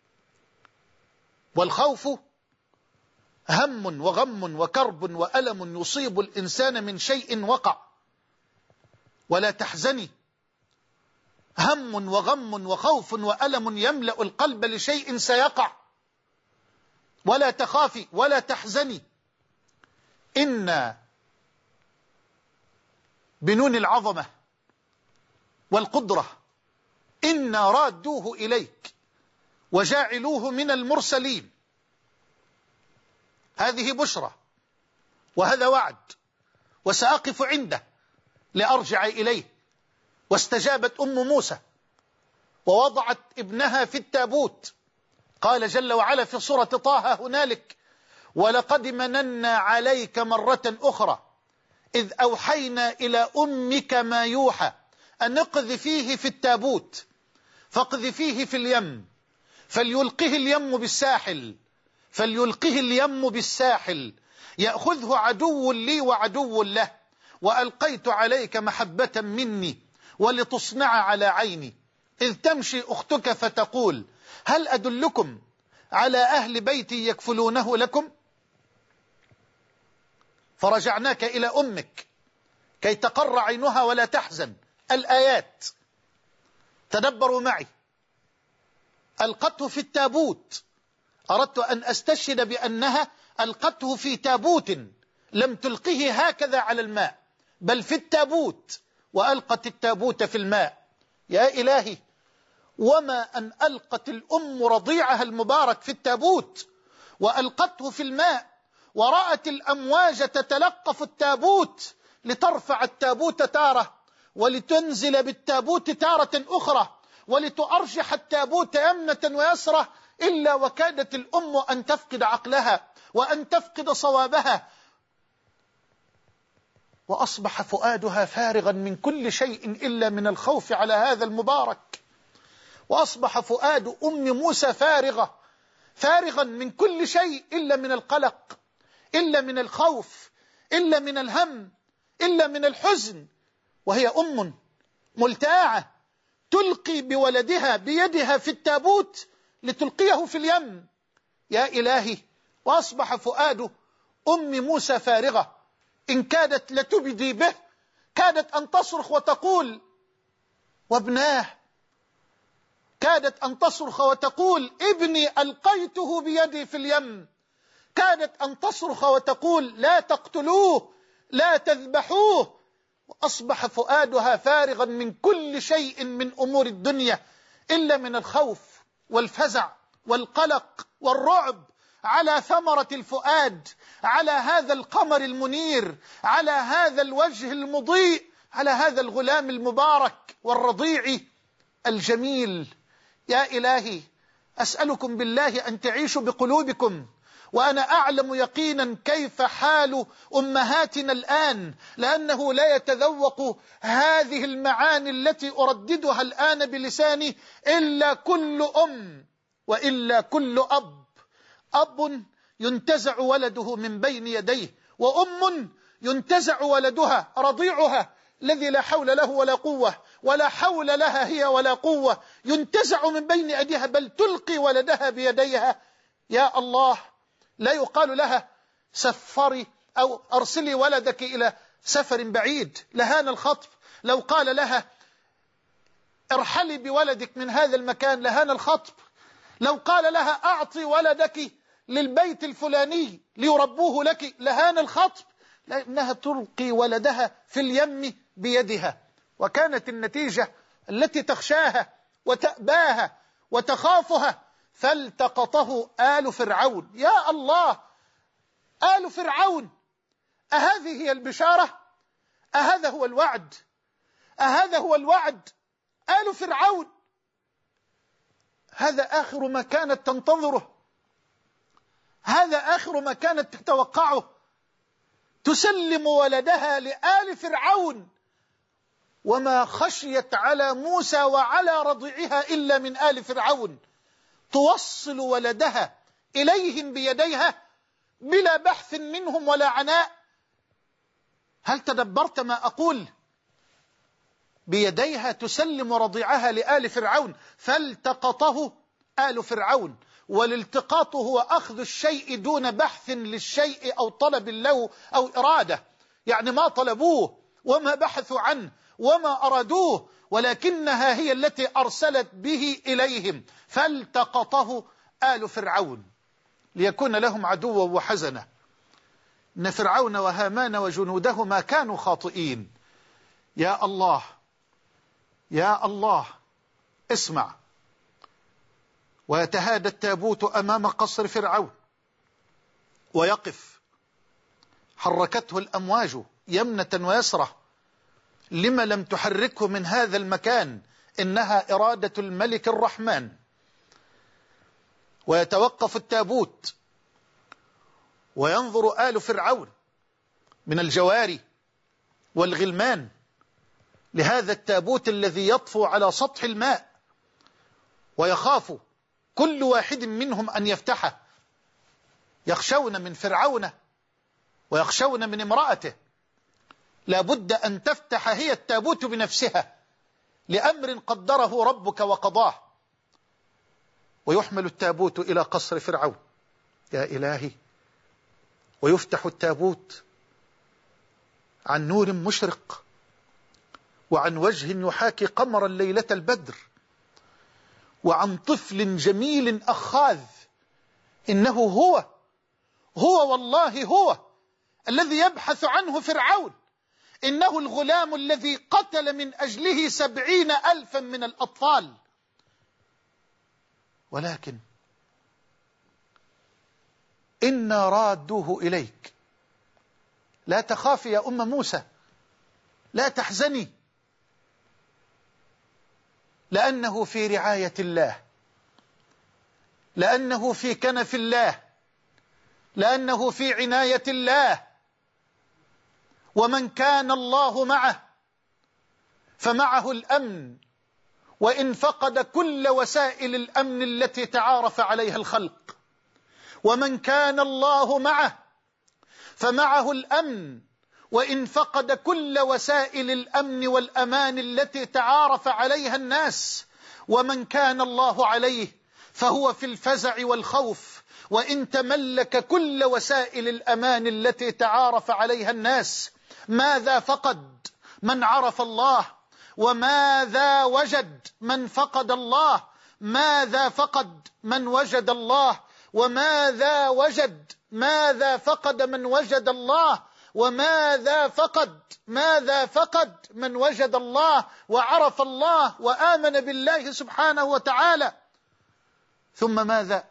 والخوف هم وغم وكرب وألم يصيب الإنسان من شيء وقع. ولا تحزني، هم وغم وخوف وألم يملأ القلب لشيء سيقع. ولا تخافي ولا تحزني، إن بنون العظمة والقدرة إنا رادوه إليك وجاعلوه من المرسلين. هذه بشرى وهذا وعد، وسأقف عنده لأرجع إليه. واستجابت أم موسى ووضعت ابنها في التابوت. قال جل وعلا في سورة طه هنالك: ولقد مننا عليك مرة أخرى إذ أوحينا إلى أمك ما يوحى أن اقذفيه في التابوت فاقذفيه في اليم فليلقه اليم بالساحل يأخذه عدو لي وعدو له وألقيت عليك محبة مني ولتصنع على عيني إذ تمشي أختك فتقول هل أدلكم على أهل بيتي يكفلونه لكم؟ فرجعناك إلى أمك كي تقر عينها ولا تحزن. الآيات تدبروا معي. ألقته في التابوت، أردت أن أستشهد بأنها ألقته في تابوت، لم تلقه هكذا على الماء بل في التابوت، وألقت التابوت في الماء. يا إلهي، وما أن ألقت الأم رضيعها المبارك في التابوت وألقته في الماء ورأت الأمواج تتلقف التابوت لترفع التابوت تارة ولتنزل بالتابوت تارة أخرى ولتؤرجح التابوت يمنة ويسرة، إلا وكادت الأم أن تفقد عقلها وأن تفقد صوابها، وأصبح فؤادها فارغا من كل شيء إلا من الخوف على هذا المبارك. وأصبح فؤاد أم موسى فارغا من كل شيء إلا من القلق، إلا من الخوف، إلا من الهم، إلا من الحزن. وهي أم ملتاعة تلقي بولدها بيدها في التابوت لتلقيه في اليم. يا إلهي، وأصبح فؤاد أم موسى فارغة، إن كادت لتبدي به، كادت أن تصرخ وتقول وابناه، كادت أن تصرخ وتقول ابني ألقيته بيدي في اليم، كادت أن تصرخ وتقول لا تقتلوه لا تذبحوه. وأصبح فؤادها فارغا من كل شيء من أمور الدنيا إلا من الخوف والفزع والقلق والرعب على ثمرة الفؤاد، على هذا القمر المنير، على هذا الوجه المضيء، على هذا الغلام المبارك والرضيع الجميل. يا إلهي، أسألكم بالله أن تعيشوا بقلوبكم، وأنا أعلم يقينا كيف حال أمهاتنا الآن، لأنه لا يتذوق هذه المعاني التي أرددها الآن بلساني إلا كل أم وإلا كل أب. أب ينتزع ولده من بين يديه، وأم ينتزع ولدها رضيعها الذي لا حول له ولا قوة ولا حول لها هي ولا قوة، ينتزع من بين أيديها بل تلقي ولدها بيديها. يا الله، لا يقال لها سفري أو أرسلي ولدك إلى سفر بعيد لهان الخطب. لو قال لها ارحلي بولدك من هذا المكان لهان الخطب. لو قال لها أعطي ولدك للبيت الفلاني ليربوه لك لهان الخطب، لأنها تلقي ولدها في اليم بيدها. وكانت النتيجة التي تخشاها وتأباها وتخافها، فالتقطه آل فرعون. يا الله، آل فرعون، أهذه هي البشارة؟ أهذا هو الوعد؟ أهذا هو الوعد؟ آل فرعون، هذا آخر ما كانت تنتظره، هذا آخر ما كانت تتوقعه. تسلم ولدها لآل فرعون، وما خشيت على موسى وعلى رضيعها إلا من آل فرعون. توصل ولدها إليهم بيديها بلا بحث منهم ولا عناء. هل تدبرت ما أقول؟ بيديها تسلم رضيعها لآل فرعون، فالتقطه آل فرعون. والالتقاط هو أخذ الشيء دون بحث للشيء أو طلب له أو إرادة، يعني ما طلبوه وما بحثوا عنه وما أرادوه، ولكنها هي التي أرسلت به إليهم. فالتقطه آل فرعون ليكون لهم عدوا وحزنا. إن فرعون وهامان وجنودهما كانوا خاطئين. يا الله، يا الله، اسمع. ويتهادى التابوت أمام قصر فرعون ويقف، حركته الأمواج يمنة ويسرة. لما لم تحركه من هذا المكان؟ إنها إرادة الملك الرحمن. ويتوقف التابوت وينظر آل فرعون من الجواري والغلمان لهذا التابوت الذي يطفو على سطح الماء، ويخاف كل واحد منهم أن يفتحه. يخشون من فرعون ويخشون من امرأته. لا بد أن تفتح هي التابوت بنفسها لأمر قدره ربك وقضاه. ويحمل التابوت إلى قصر فرعون. يا إلهي، ويفتح التابوت عن نور مشرق وعن وجه يحاكي قمر ليلة البدر وعن طفل جميل أخاذ. إنه هو والله هو الذي يبحث عنه فرعون. إنه الغلام الذي قتل من أجله 70,000 من الأطفال. ولكن إنا رادوه إليك. لا تخافي يا أم موسى، لا تحزني، لأنه في رعاية الله، لأنه في كنف الله، لأنه في عناية الله. ومن كان الله معه فمعه الأمن، وإن فقد كل وسائل الأمن التي تعارف عليها الخلق. ومن كان الله معه فمعه الأمن، وإن فقد كل وسائل الأمن والأمان التي تعارف عليها الناس. ومن كان الله عليه فهو في الفزع والخوف، وإن تملك كل وسائل الأمان التي تعارف عليها الناس. ماذا فقد من عرف الله؟ وماذا وجد من فقد الله؟ ماذا فقد من وجد الله؟ وماذا وجد؟ ماذا فقد من وجد الله؟ وماذا فقد؟ ماذا فقد من وجد الله وعرف الله وآمن بالله سبحانه وتعالى؟ ثم ماذا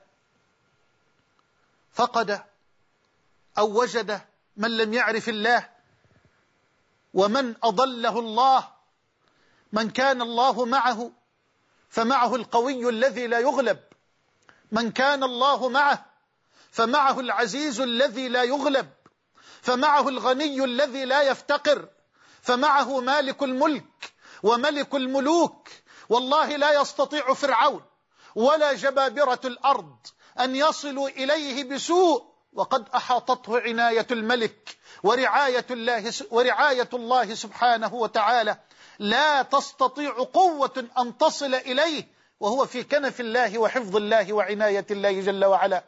فقد أو وجد من لم يعرف الله ومن أضله الله؟ من كان الله معه فمعه القوي الذي لا يغلب، من كان الله معه فمعه العزيز الذي لا يغلب، فمعه الغني الذي لا يفتقر، فمعه مالك الملك وملك الملوك. والله لا يستطيع فرعون ولا جبابرة الأرض أن يصلوا إليه بسوء وقد أحاطته عناية الملك ورعاية الله سبحانه وتعالى، لا تستطيع قوة أن تصل إليه وهو في كنف الله وحفظ الله وعناية الله جل وعلا.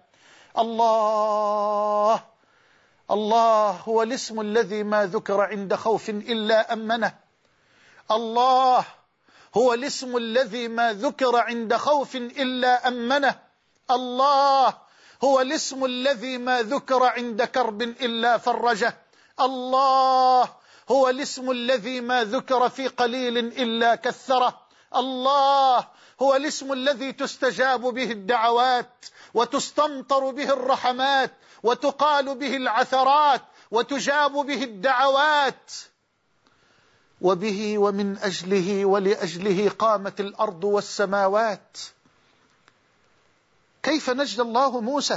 الله الله هو الاسم الذي ما ذكر عند خوف إلا أمنه. الله هو الاسم الذي ما ذكر عند خوف إلا أمنه. الله هو الاسم الذي ما ذكر عند كرب إلا فرجه. الله هو الاسم الذي ما ذكر في قليل إلا كثره. الله هو الاسم الذي تستجاب به الدعوات وتستمطر به الرحمات وتقال به العثرات وتجاب به الدعوات، وبه ومن أجله ولأجله قامت الأرض والسماوات. كيف نجى الله موسى؟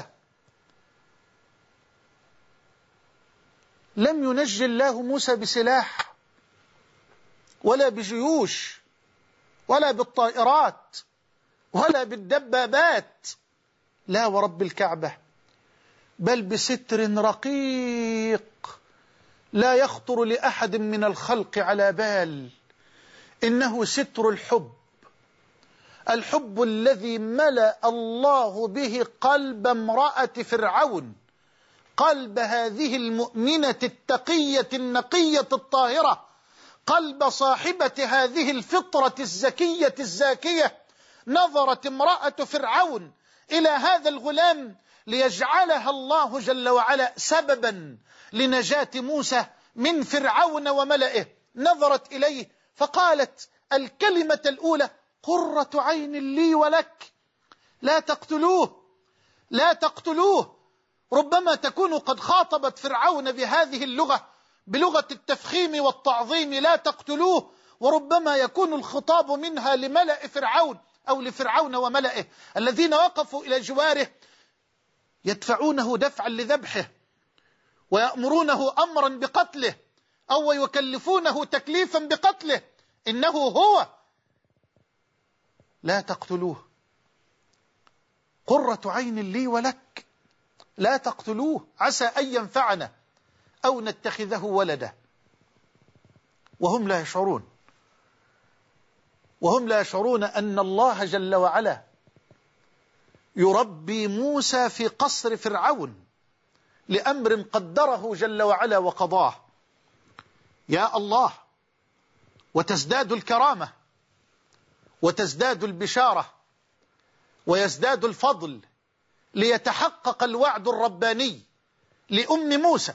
لم ينجي الله موسى بسلاح ولا بجيوش ولا بالطائرات ولا بالدبابات، لا ورب الكعبة، بل بستر رقيق لا يخطر لأحد من الخلق على بال، إنه ستر الحب، الحب الذي ملأ الله به قلب امرأة فرعون، قلب هذه المؤمنة التقية النقية الطاهرة، قلب صاحبة هذه الفطرة الزكية الزاكية. نظرت امرأة فرعون إلى هذا الغلام ليجعلها الله جل وعلا سببا لنجاة موسى من فرعون وملئه. نظرت إليه فقالت الكلمة الأولى: قرة عين لي ولك، لا تقتلوه لا تقتلوه. ربما تكون قد خاطبت فرعون بهذه اللغة، بلغة التفخيم والتعظيم، لا تقتلوه، وربما يكون الخطاب منها لملأ فرعون أو لفرعون وملئه الذين وقفوا إلى جواره يدفعونه دفعا لذبحه ويأمرونه أمرا بقتله أو يكلفونه تكليفا بقتله. إنه هو، لا تقتلوه، قرة عين لي ولك، لا تقتلوه عسى أن ينفعنا أو نتخذه ولدا. وهم لا يشعرون، وهم لا يشعرون أن الله جل وعلا يربي موسى في قصر فرعون لأمر قدره جل وعلا وقضاه. يا الله، وتزداد الكرامة وتزداد البشارة ويزداد الفضل ليتحقق الوعد الرباني لأم موسى،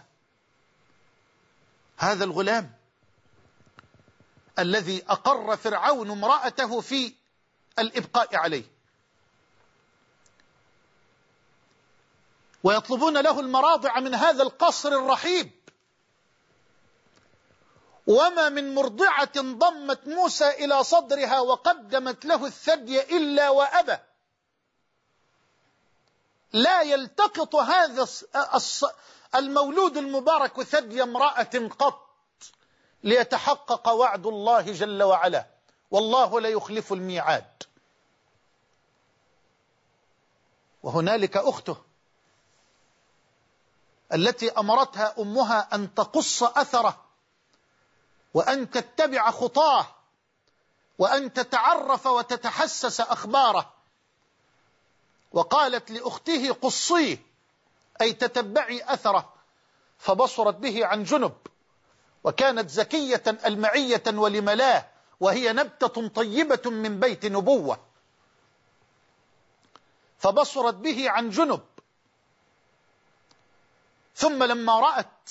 هذا الغلام الذي أقر فرعون امرأته في الإبقاء عليه، ويطلبون له المراضع من هذا القصر الرحيب، وما من مرضعة ضمت موسى إلى صدرها وقدمت له الثدي إلا وأبى. لا يلتقط هذا المولود المبارك ثدي امرأة قط ليتحقق وعد الله جل وعلا، والله لا يخلف الميعاد. وهنالك أخته التي أمرتها أمها أن تقص أثره وأن تتبع خطاه وأن تتعرف وتتحسس أخباره، وقالت لأخته قصيه أي تتبعي أثره، فبصرت به عن جنب، وكانت زكية المعية ولملاه، وهي نبتة طيبة من بيت نبوة، فبصرت به عن جنب. ثم لما رأت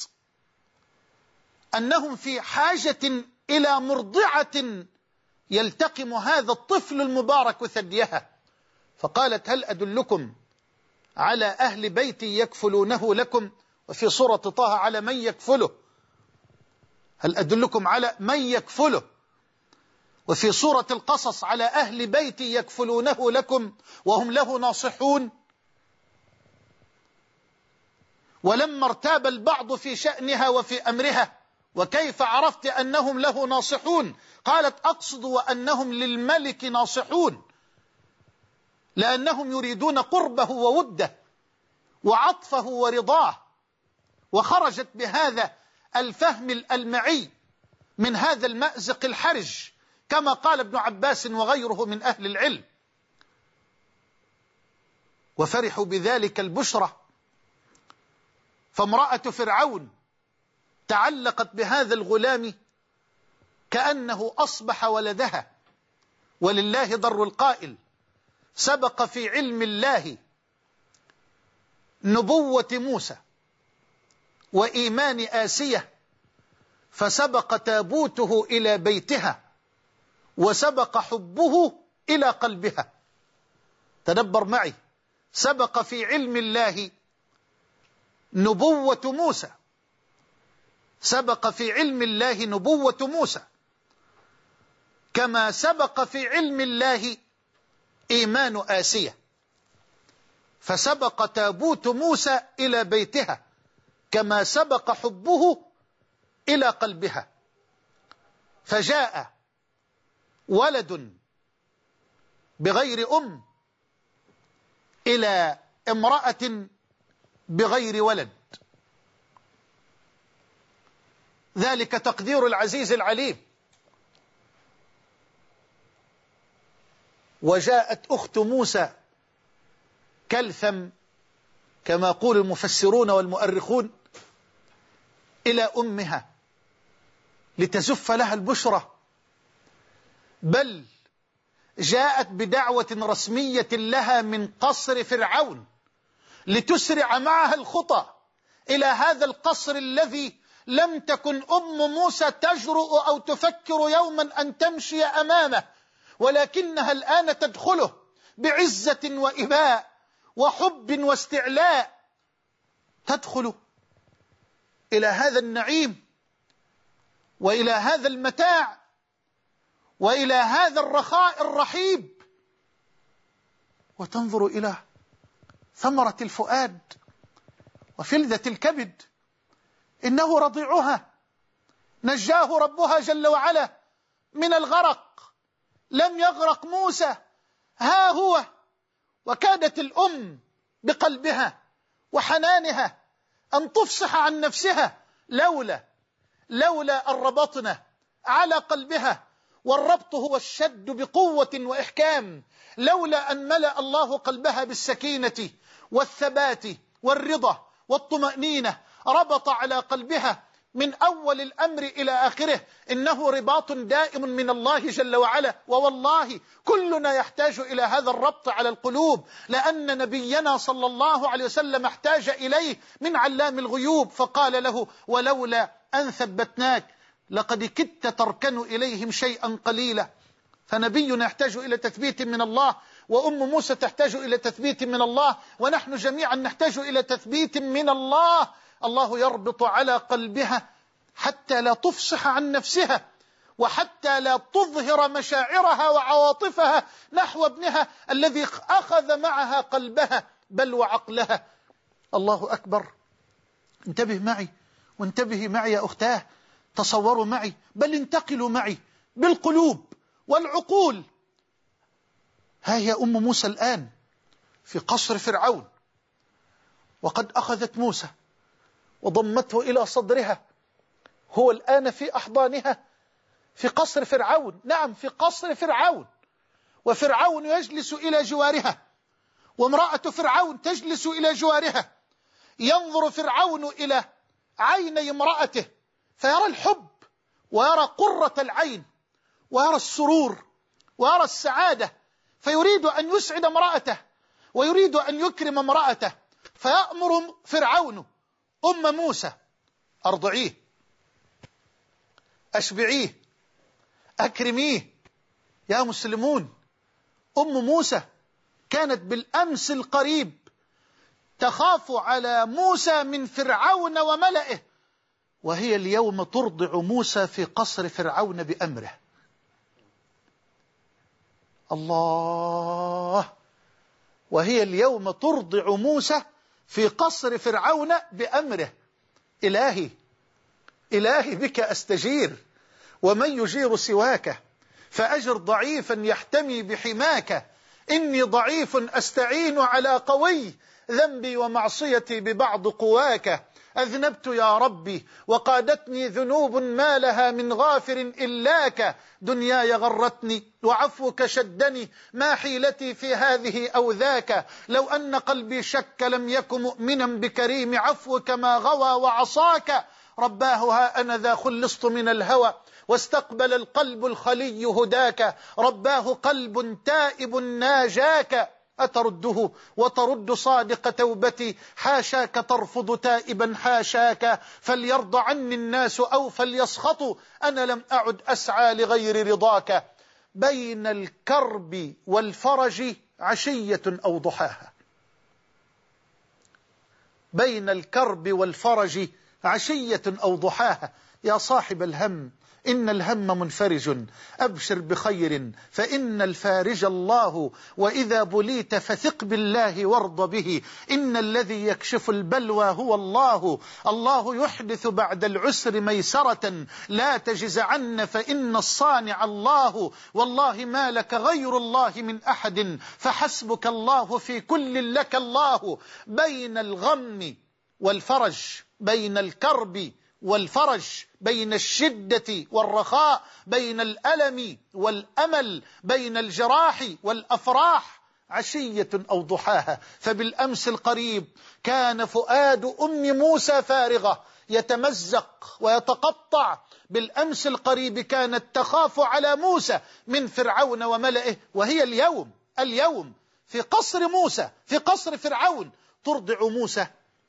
أنهم في حاجة إلى مرضعة يلتقم هذا الطفل المبارك ثديها، فقالت هل أدلكم على أهل بيت يكفلونه لكم، وفي سورة طه على من يكفله، هل أدلكم على من يكفله، وفي سورة القصص على أهل بيت يكفلونه لكم وهم له ناصحون. ولما ارتاب البعض في شأنها وفي أمرها وكيف عرفت أنهم له ناصحون، قالت أقصد وأنهم للملك ناصحون، لأنهم يريدون قربه ووده وعطفه ورضاه، وخرجت بهذا الفهم الألمعي من هذا المأزق الحرج كما قال ابن عباس وغيره من أهل العلم. وفرحوا بذلك البشرى، فامرأة فرعون تعلقت بهذا الغلام كأنه أصبح ولدها. ولله در القائل: سبق في علم الله نبوة موسى وإيمان آسية، فسبق تابوته إلى بيتها وسبق حبه إلى قلبها. تدبر معي: سبق في علم الله نبوة موسى، سبق في علم الله نبوة موسى، كما سبق في علم الله إيمان آسية، فسبق تابوت موسى إلى بيتها كما سبق حبه إلى قلبها. فجاء ولد بغير أم إلى امرأة بغير ولد، ذلك تقدير العزيز العليم. وجاءت أخت موسى كلثم كما يقول المفسرون والمؤرخون إلى أمها لتزف لها البشرى، بل جاءت بدعوة رسمية لها من قصر فرعون لتسرع معها الخطى إلى هذا القصر الذي لم تكن أم موسى تجرؤ أو تفكر يوما أن تمشي أمامه، ولكنها الآن تدخله بعزة وإباء وحب واستعلاء، تدخل إلى هذا النعيم وإلى هذا المتاع وإلى هذا الرخاء الرحيب، وتنظر إلى ثمرة الفؤاد وفلذة الكبد. إنه رضيعها، نجاه ربها جل وعلا من الغرق، لم يغرق موسى، ها هو. وكادت الأم بقلبها وحنانها أن تفصح عن نفسها لولا أن ربطنا على قلبها، والربط هو الشد بقوة وإحكام، لولا أن ملأ الله قلبها بالسكينة والثبات والرضا والطمأنينة، ربط على قلبها من أول الأمر إلى آخره. إنه رباط دائم من الله جل وعلا، ووالله كلنا يحتاج إلى هذا الربط على القلوب، لأن نبينا صلى الله عليه وسلم احتاج إليه من علام الغيوب، فقال له: ولولا أن ثبتناك لقد كدت تركن إليهم شيئا قليلا. فنبينا يحتاج إلى تثبيت من الله، وأم موسى تحتاج إلى تثبيت من الله، ونحن جميعا نحتاج إلى تثبيت من الله. الله يربط على قلبها حتى لا تفصح عن نفسها، وحتى لا تظهر مشاعرها وعواطفها نحو ابنها الذي أخذ معها قلبها بل وعقلها. الله أكبر. انتبه معي وانتبهي معي يا أختاه، تصوروا معي، بل انتقلوا معي بالقلوب والعقول. ها هي أم موسى الآن في قصر فرعون، وقد أخذت موسى وضمته إلى صدرها، هو الآن في أحضانها في قصر فرعون. نعم، في قصر فرعون، وفرعون يجلس إلى جوارها، وامرأة فرعون تجلس إلى جوارها. ينظر فرعون إلى عيني امرأته فيرى الحب ويرى قرة العين ويرى السرور ويرى السعادة، فيريد أن يسعد امرأته ويريد أن يكرم امرأته، فيأمر فرعون أم موسى: أرضعيه، أشبعيه، أكرميه. يا مسلمون، أم موسى كانت بالأمس القريب تخاف على موسى من فرعون وملئه، وهي اليوم ترضع موسى في قصر فرعون بأمره. الله. وهي اليوم ترضع موسى في قصر فرعون بأمره. إلهي إلهي بك أستجير، ومن يجير سواك، فأجر ضعيفا يحتمي بحماك، إني ضعيف أستعين على قوي، ذنبي ومعصيتي ببعض قواك، أذنبت يا ربي وقادتني ذنوب ما لها من غافر إلاك، دنياي غرتني وعفوك شدني، ما حيلتي في هذه أو ذاك، لو أن قلبي شك لم يكن مؤمنا بكريم عفوك ما غوى وعصاك، رباه ها أنا ذا خلصت من الهوى واستقبل القلب الخلي هداك، رباه قلب تائب ناجاك، أترده وترد صادق توبتي، حاشاك ترفض تائبا حاشاك، فليرضى عني الناس أو فليسخطوا، أنا لم أعد أسعى لغير رضاك، بين الكرب والفرج عشية أو ضحاها، بين الكرب والفرج عشية أو ضحاها، يا صاحب الهم إن الهم منفرج، أبشر بخير فإن الفارج الله، وإذا بليت فثق بالله وارض به، إن الذي يكشف البلوى هو الله، الله يحدث بعد العسر ميسرة، لا تجزعن فإن الصانع الله، والله ما لك غير الله من أحد، فحسبك الله في كل لك الله، بين الغم والفرج، بين الكرب والفرج، بين الشدة والرخاء، بين الألم والأمل، بين الجراح والأفراح عشية أو ضحاها، فبالأمس القريب كان فؤاد أم موسى فارغة يتمزق ويتقطع، بالأمس القريب كانت تخاف على موسى من فرعون وملئه، وهي اليوم في قصر موسى، في قصر فرعون، ترضع موسى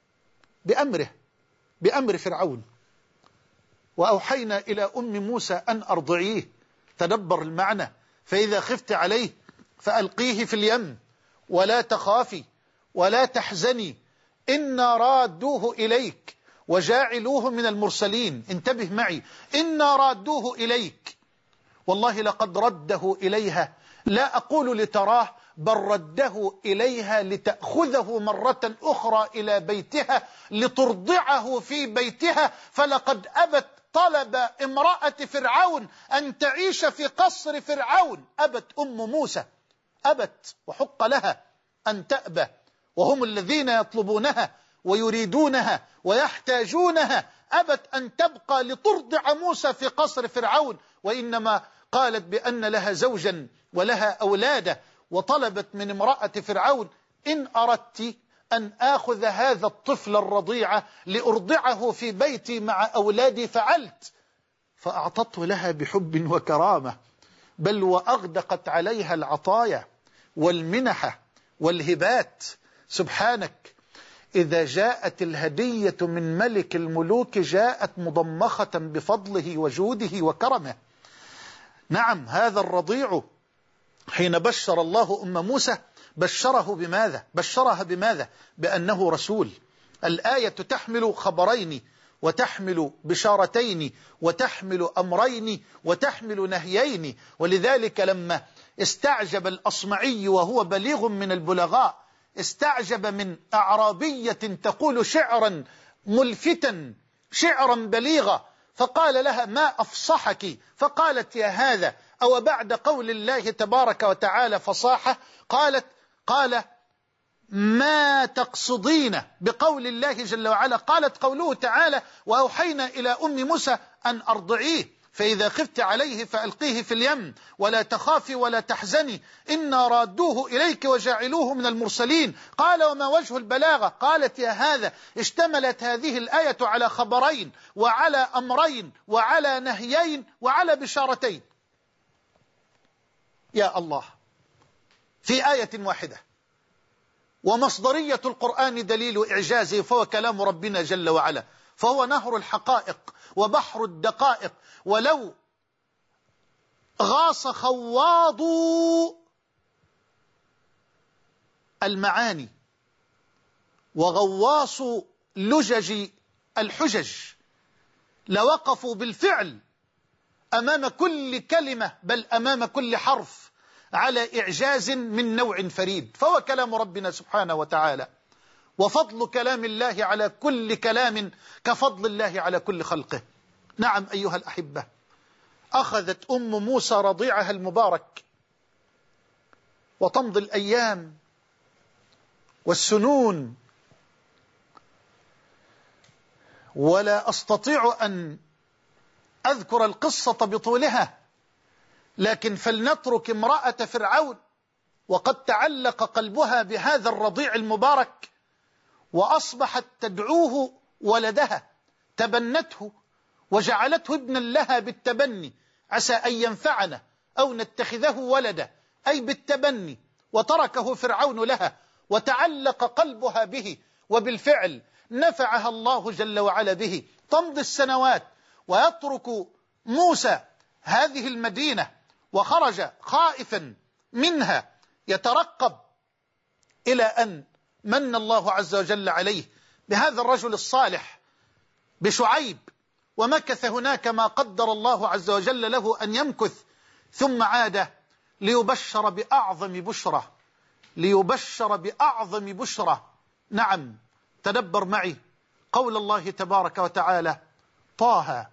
بأمر فرعون، وأوحينا إلى أم موسى أن أرضعيه، تدبر المعنى، فإذا خفت عليه فألقيه في اليم ولا تخافي ولا تحزني إنا رادوه إليك وجاعلوه من المرسلين، انتبه معي، إنا رادوه إليك، والله لقد رده إليها، لا أقول لتراه بل رده إليها لتأخذه مرة أخرى إلى بيتها لترضعه في بيتها، فلقد أبت طلب امرأة فرعون أن تعيش في قصر فرعون، أبت أم موسى، أبت، وحق لها أن تأبى، وهم الذين يطلبونها ويريدونها ويحتاجونها، أبت أن تبقى لترضع موسى في قصر فرعون، وإنما قالت بأن لها زوجا ولها أولادا، وطلبت من امرأة فرعون إن أردت أن آخذ هذا الطفل الرضيع لأرضعه في بيتي مع أولادي فعلت، فأعطته لها بحب وكرامة، بل وأغدقت عليها العطايا والمنح والهبات. سبحانك، إذا جاءت الهدية من ملك الملوك جاءت مضمخة بفضله وجوده وكرمه. نعم، هذا الرضيع حين بشر الله أم موسى بشرها بماذا؟ بأنه رسول. الآية تحمل خبرين وتحمل بشارتين وتحمل أمرين وتحمل نهيين، ولذلك لما استعجب الأصمعي وهو بليغ من البلغاء، استعجب من أعرابية تقول شعرا ملفتا شعرا بليغا، فقال لها ما أفصحك؟ فقالت يا هذا أو بعد قول الله تبارك وتعالى فصاحة؟ قال ما تقصدين بقول الله جل وعلا؟ قالت قوله تعالى وأوحينا إلى أم موسى أن أرضعيه فإذا خفت عليه فألقيه في اليم ولا تخافي ولا تحزني إنا رادوه إليك وجاعلوه من المرسلين. قال وما وجه البلاغة؟ قالت يا هذا اشتملت هذه الآية على خبرين وعلى أمرين وعلى نهيين وعلى بشارتين، يا الله، في آية واحدة. ومصدرية القرآن دليل إعجازه، فهو كلام ربنا جل وعلا، فهو نهر الحقائق وبحر الدقائق، ولو غاص خواض المعاني وغواص لجج الحجج لوقفوا بالفعل أمام كل كلمة، بل أمام كل حرف، على إعجاز من نوع فريد، فهو كلام ربنا سبحانه وتعالى، وفضل كلام الله على كل كلام كفضل الله على كل خلقه. نعم أيها الأحبة، أخذت أم موسى رضيعها المبارك، وتمضي الأيام والسنون، ولا أستطيع أن أذكر القصة بطولها، لكن فلنترك امرأة فرعون وقد تعلق قلبها بهذا الرضيع المبارك، وأصبحت تدعوه ولدها، تبنته وجعلته ابنا لها بالتبني، عسى أن ينفعنا أو نتخذه ولدا، أي بالتبني، وتركه فرعون لها وتعلق قلبها به، وبالفعل نفعها الله جل وعلا به. تمضي السنوات ويترك موسى هذه المدينة، وخرج خائفا منها يترقب، إلى أن من الله عز وجل عليه بهذا الرجل الصالح بشعيب، ومكث هناك ما قدر الله عز وجل له أن يمكث، ثم عاد ليبشر بأعظم بشرة، ليبشر بأعظم بشرة. نعم، تدبر معي قول الله تبارك وتعالى: طه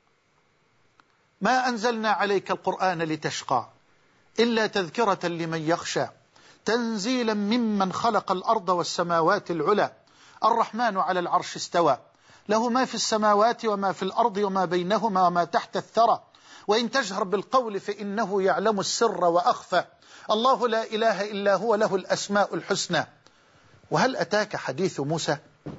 ما أنزلنا عليك القرآن لتشقى إلا تذكرة لمن يخشى تنزيلا ممن خلق الأرض والسماوات العلى الرحمن على العرش استوى له ما في السماوات وما في الأرض وما بينهما وما تحت الثرى وإن تجهر بالقول فإنه يعلم السر وأخفى الله لا إله إلا هو له الأسماء الحسنى. وهل أتاك حديث موسى؟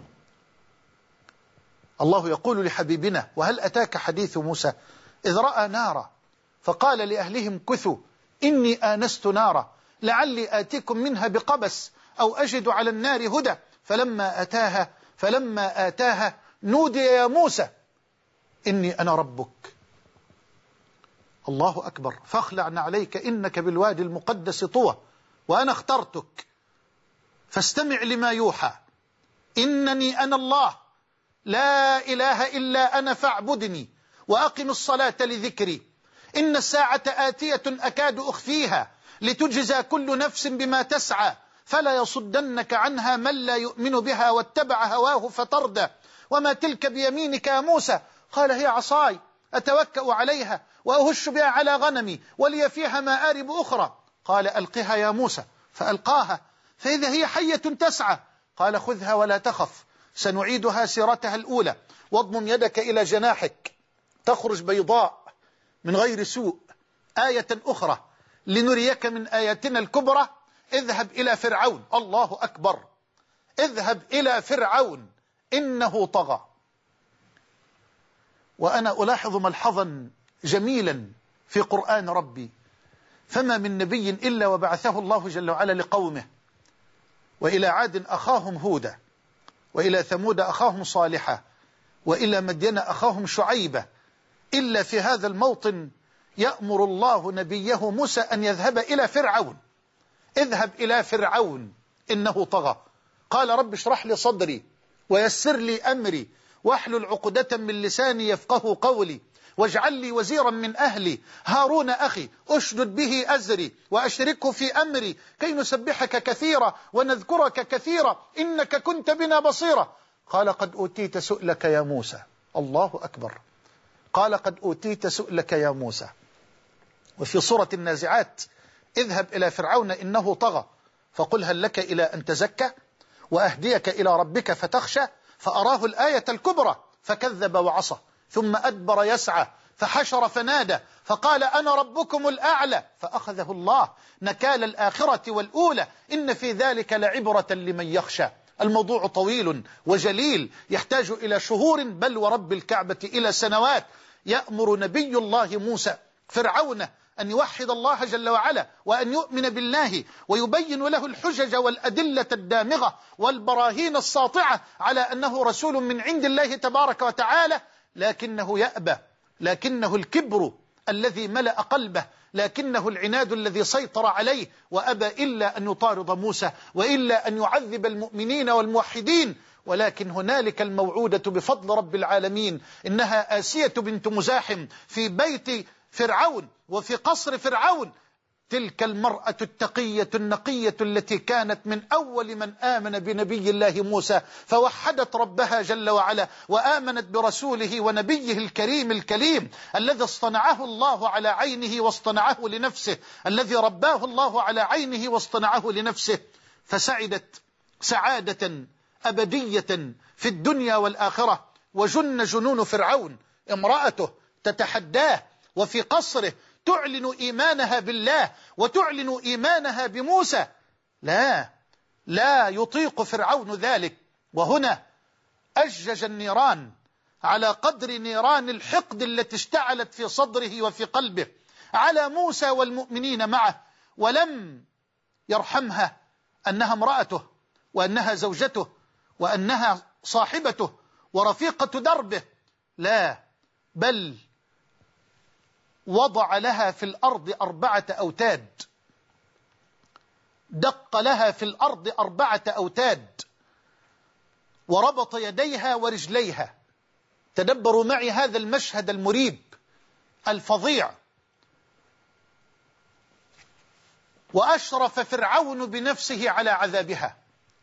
الله يقول لحبيبنا: وهل أتاك حديث موسى إذ رأى نارا فقال لأهلهم كثوا إني آنست نارا لعلي آتيكم منها بقبس أو أجد على النار هدى فلما آتاها نودي يا موسى إني أنا ربك. الله أكبر. فاخلع عليك إنك بالوادي المقدس طوى وأنا اخترتك فاستمع لما يوحى إنني أنا الله لا إله إلا أنا فاعبدني وأقم الصلاة لذكري إن الساعة آتية أكاد أخفيها لتجزى كل نفس بما تسعى فلا يصدنك عنها من لا يؤمن بها واتبع هواه فتردى وما تلك بيمينك يا موسى قال هي عصاي أتوكأ عليها وأهش بها على غنمي ولي فيها مآرب أخرى قال ألقها يا موسى فألقاها فإذا هي حية تسعى قال خذها ولا تخف سنعيدها سيرتها الأولى واضمم يدك إلى جناحك تخرج بيضاء من غير سوء آية أخرى لنريك من آياتنا الكبرى اذهب إلى فرعون. الله أكبر. اذهب إلى فرعون إنه طغى. وأنا ألاحظ ملحظا جميلا في قرآن ربي: فما من نبي إلا وبعثه الله جل وعلا لقومه، وإلى عاد أخاهم هودا وإلى ثمود أخاهم صالحا وإلى مدين أخاهم شعيبة، إلا في هذا الموطن يأمر الله نبيه موسى أن يذهب إلى فرعون. اذهب إلى فرعون إنه طغى. قال رب اشرح لي صدري ويسر لي أمري واحلل عقدة من لساني يفقه قولي واجعل لي وزيرا من أهلي هارون أخي أشدد به أزري وأشركه في أمري كي نسبحك كثيرا ونذكرك كثيرا إنك كنت بنا بصيرا. قال قد أوتيت سؤلك يا موسى. الله أكبر. قال قد أوتيت سؤلك يا موسى. وفي سورة النازعات: اذهب إلى فرعون إنه طغى فقل هل لك إلى أن تزكى وأهديك إلى ربك فتخشى فأراه الآية الكبرى فكذب وعصى ثم أدبر يسعى فحشر فنادى فقال أنا ربكم الأعلى فأخذه الله نكال الآخرة والأولى إن في ذلك لعبرة لمن يخشى. الموضوع طويل وجليل يحتاج إلى شهور بل ورب الكعبة إلى سنوات. يأمر نبي الله موسى فرعون أن يوحد الله جل وعلا وأن يؤمن بالله ويبين له الحجج والأدلة الدامغة والبراهين الساطعة على أنه رسول من عند الله تبارك وتعالى، لكنه يأبى، لكنه الكبر الذي ملأ قلبه، لكنه العناد الذي سيطر عليه وأبى إلا أن يطارد موسى وإلا أن يعذب المؤمنين والموحدين. ولكن هنالك الموعودة بفضل رب العالمين إنها آسية بنت مزاحم في بيت فرعون وفي قصر فرعون، تلك المرأة التقية النقية التي كانت من أول من آمن بنبي الله موسى فوحدت ربها جل وعلا وآمنت برسوله ونبيه الكريم الكليم الذي اصطنعه الله على عينه واصطنعه لنفسه، الذي رباه الله على عينه واصطنعه لنفسه. فسعدت سعادة أبدية في الدنيا والآخرة. وجن جنون فرعون، امرأته تتحداه وفي قصره تعلن إيمانها بالله وتعلن إيمانها بموسى. لا يطيق فرعون ذلك. وهنا أجج النيران على قدر نيران الحقد التي اشتعلت في صدره وفي قلبه على موسى والمؤمنين معه، ولم يرحمها أنها امرأته وأنها زوجته وأنها صاحبته ورفيقة دربه، لا، بل وضع لها في الأرض 4 أوتاد، دق لها في الأرض 4 أوتاد وربط يديها ورجليها. تدبروا معي هذا المشهد المريب الفظيع. وأشرف فرعون بنفسه على عذابها،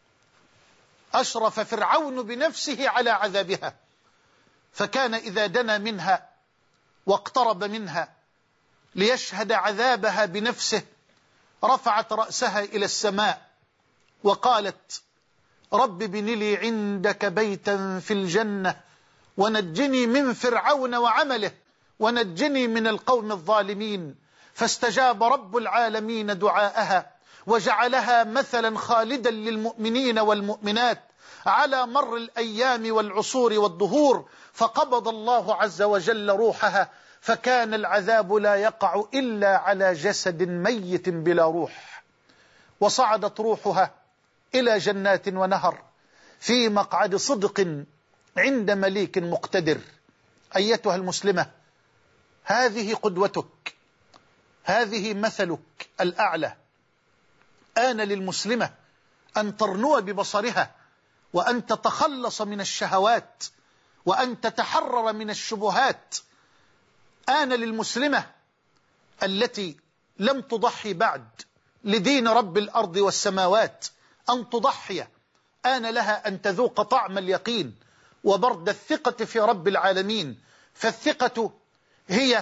أشرف فرعون بنفسه على عذابها، فكان إذا دنا منها واقترب منها ليشهد عذابها بنفسه رفعت رأسها إلى السماء وقالت: رب ابن لي عندك بيتا في الجنة ونجني من فرعون وعمله ونجني من القوم الظالمين. فاستجاب رب العالمين دعاءها وجعلها مثلا خالدا للمؤمنين والمؤمنات على مر الأيام والعصور والدهور. فقبض الله عز وجل روحها، فكان العذاب لا يقع إلا على جسد ميت بلا روح. وصعدت روحها إلى جنات ونهر في مقعد صدق عند مليك مقتدر. أيتها المسلمة، هذه قدوتك، هذه مثلك الأعلى. آن للمسلمة أن ترنو ببصرها وأن تتخلص من الشهوات وأن تتحرر من الشبهات. آن للمسلمة التي لم تضحي بعد لدين رب الأرض والسماوات أن تضحي. آن لها أن تذوق طعم اليقين وبرد الثقة في رب العالمين. فالثقة هي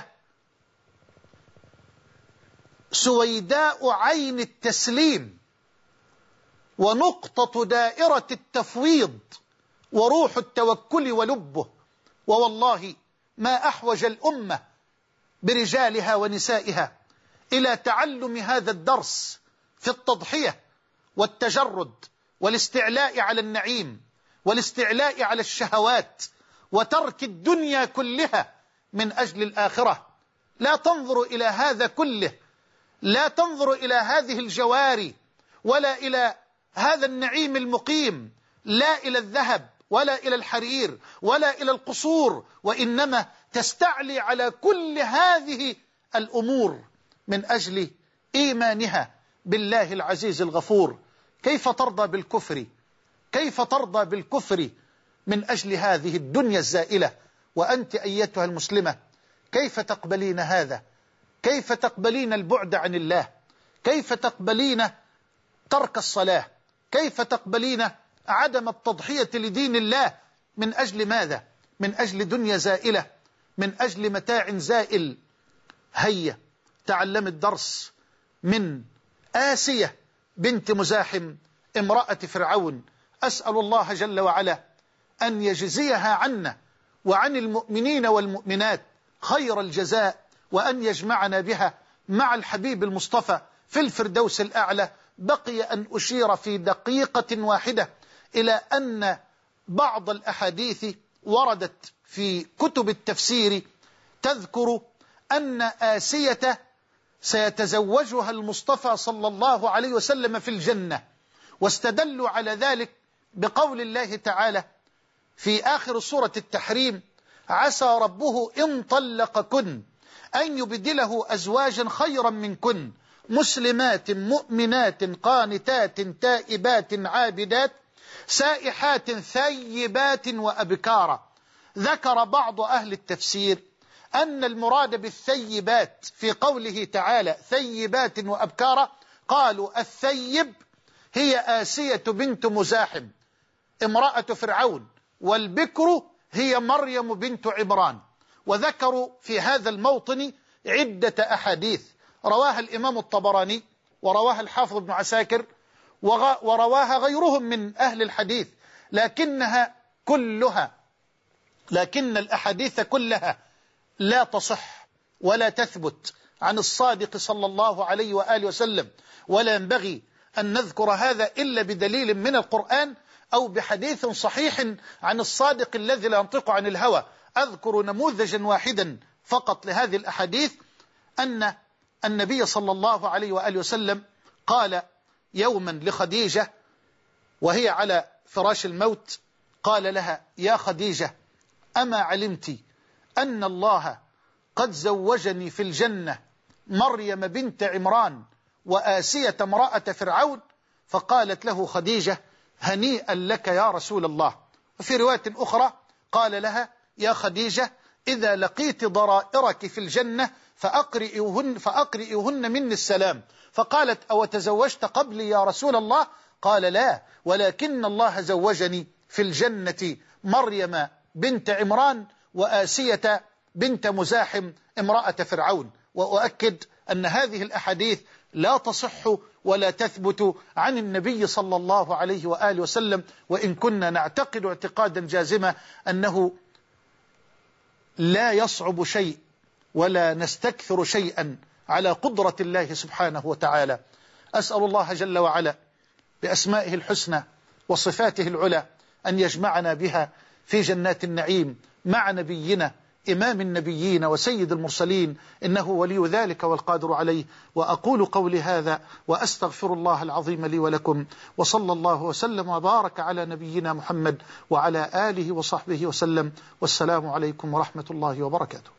سويداء عين التسليم ونقطة دائرة التفويض وروح التوكل ولبه. ووالله ما أحوج الأمة برجالها ونسائها إلى تعلم هذا الدرس في التضحية والتجرد والاستعلاء على النعيم والاستعلاء على الشهوات وترك الدنيا كلها من أجل الآخرة. لا تنظر إلى هذا كله، لا تنظر إلى هذه الجواري ولا إلى هذا النعيم المقيم، لا إلى الذهب ولا إلى الحرير ولا إلى القصور، وإنما تستعلي على كل هذه الأمور من أجل إيمانها بالله العزيز الغفور. كيف ترضى بالكفر؟ كيف ترضى بالكفر من أجل هذه الدنيا الزائلة؟ وأنت أيتها المسلمة كيف تقبلين هذا؟ كيف تقبلين البعد عن الله؟ كيف تقبلين ترك الصلاة؟ كيف تقبلين عدم التضحية لدين الله؟ من أجل ماذا؟ من أجل دنيا زائلة، من أجل متاع زائل. هيا تعلم الدرس من آسية بنت مزاحم امرأة فرعون. أسأل الله جل وعلا أن يجزيها عنا وعن المؤمنين والمؤمنات خير الجزاء، وأن يجمعنا بها مع الحبيب المصطفى في الفردوس الأعلى. بقي أن أشير في دقيقة واحدة إلى أن بعض الأحاديث وردت في كتب التفسير تذكر أن آسية سيتزوجها المصطفى صلى الله عليه وسلم في الجنة، واستدلوا على ذلك بقول الله تعالى في آخر سورة التحريم: عسى ربه إن طلقكن أن يبدله أزواجا خيرا منكن مسلمات مؤمنات قانتات تائبات عابدات سائحات ثيبات وأبكارا. ذكر بعض أهل التفسير أن المراد بالثيبات في قوله تعالى ثيبات وأبكارا، قالوا الثيب هي آسية بنت مزاحم امرأة فرعون، والبكر هي مريم بنت عمران. وذكروا في هذا الموطن عدة أحاديث رواها الإمام الطبراني ورواها الحافظ ابن عساكر ورواها غيرهم من أهل الحديث، لكن الأحاديث كلها لا تصح ولا تثبت عن الصادق صلى الله عليه وآله وسلم، ولا ينبغي أن نذكر هذا إلا بدليل من القرآن أو بحديث صحيح عن الصادق الذي لا ينطق عن الهوى. أذكر نموذجا واحدا فقط لهذه الأحاديث، أن النبي صلى الله عليه وآله وسلم قال يوما لخديجة وهي على فراش الموت، قال لها: يا خديجة، أما علمت أن الله قد زوجني في الجنة مريم بنت عمران وآسية امرأة فرعون؟ فقالت له خديجة: هنيئا لك يا رسول الله. وفي رواية أخرى قال لها: يا خديجة، إذا لقيت ضرائرك في الجنة فأقرئهن مني السلام. فقالت: أو تزوجت قبلي يا رسول الله؟ قال: لا، ولكن الله زوجني في الجنة مريم بنت عمران وآسية بنت مزاحم امرأة فرعون. وأؤكد أن هذه الأحاديث لا تصح ولا تثبت عن النبي صلى الله عليه وآله وسلم، وإن كنا نعتقد اعتقادا جازما أنه لا يصعب شيء ولا نستكثر شيئا على قدرة الله سبحانه وتعالى. أسأل الله جل وعلا بأسمائه الحسنى وصفاته العلى أن يجمعنا بها في جنات النعيم مع نبينا إمام النبيين وسيد المرسلين، إنه ولي ذلك والقادر عليه. وأقول قولي هذا وأستغفر الله العظيم لي ولكم، وصلى الله وسلم وبارك على نبينا محمد وعلى آله وصحبه وسلم، والسلام عليكم ورحمة الله وبركاته.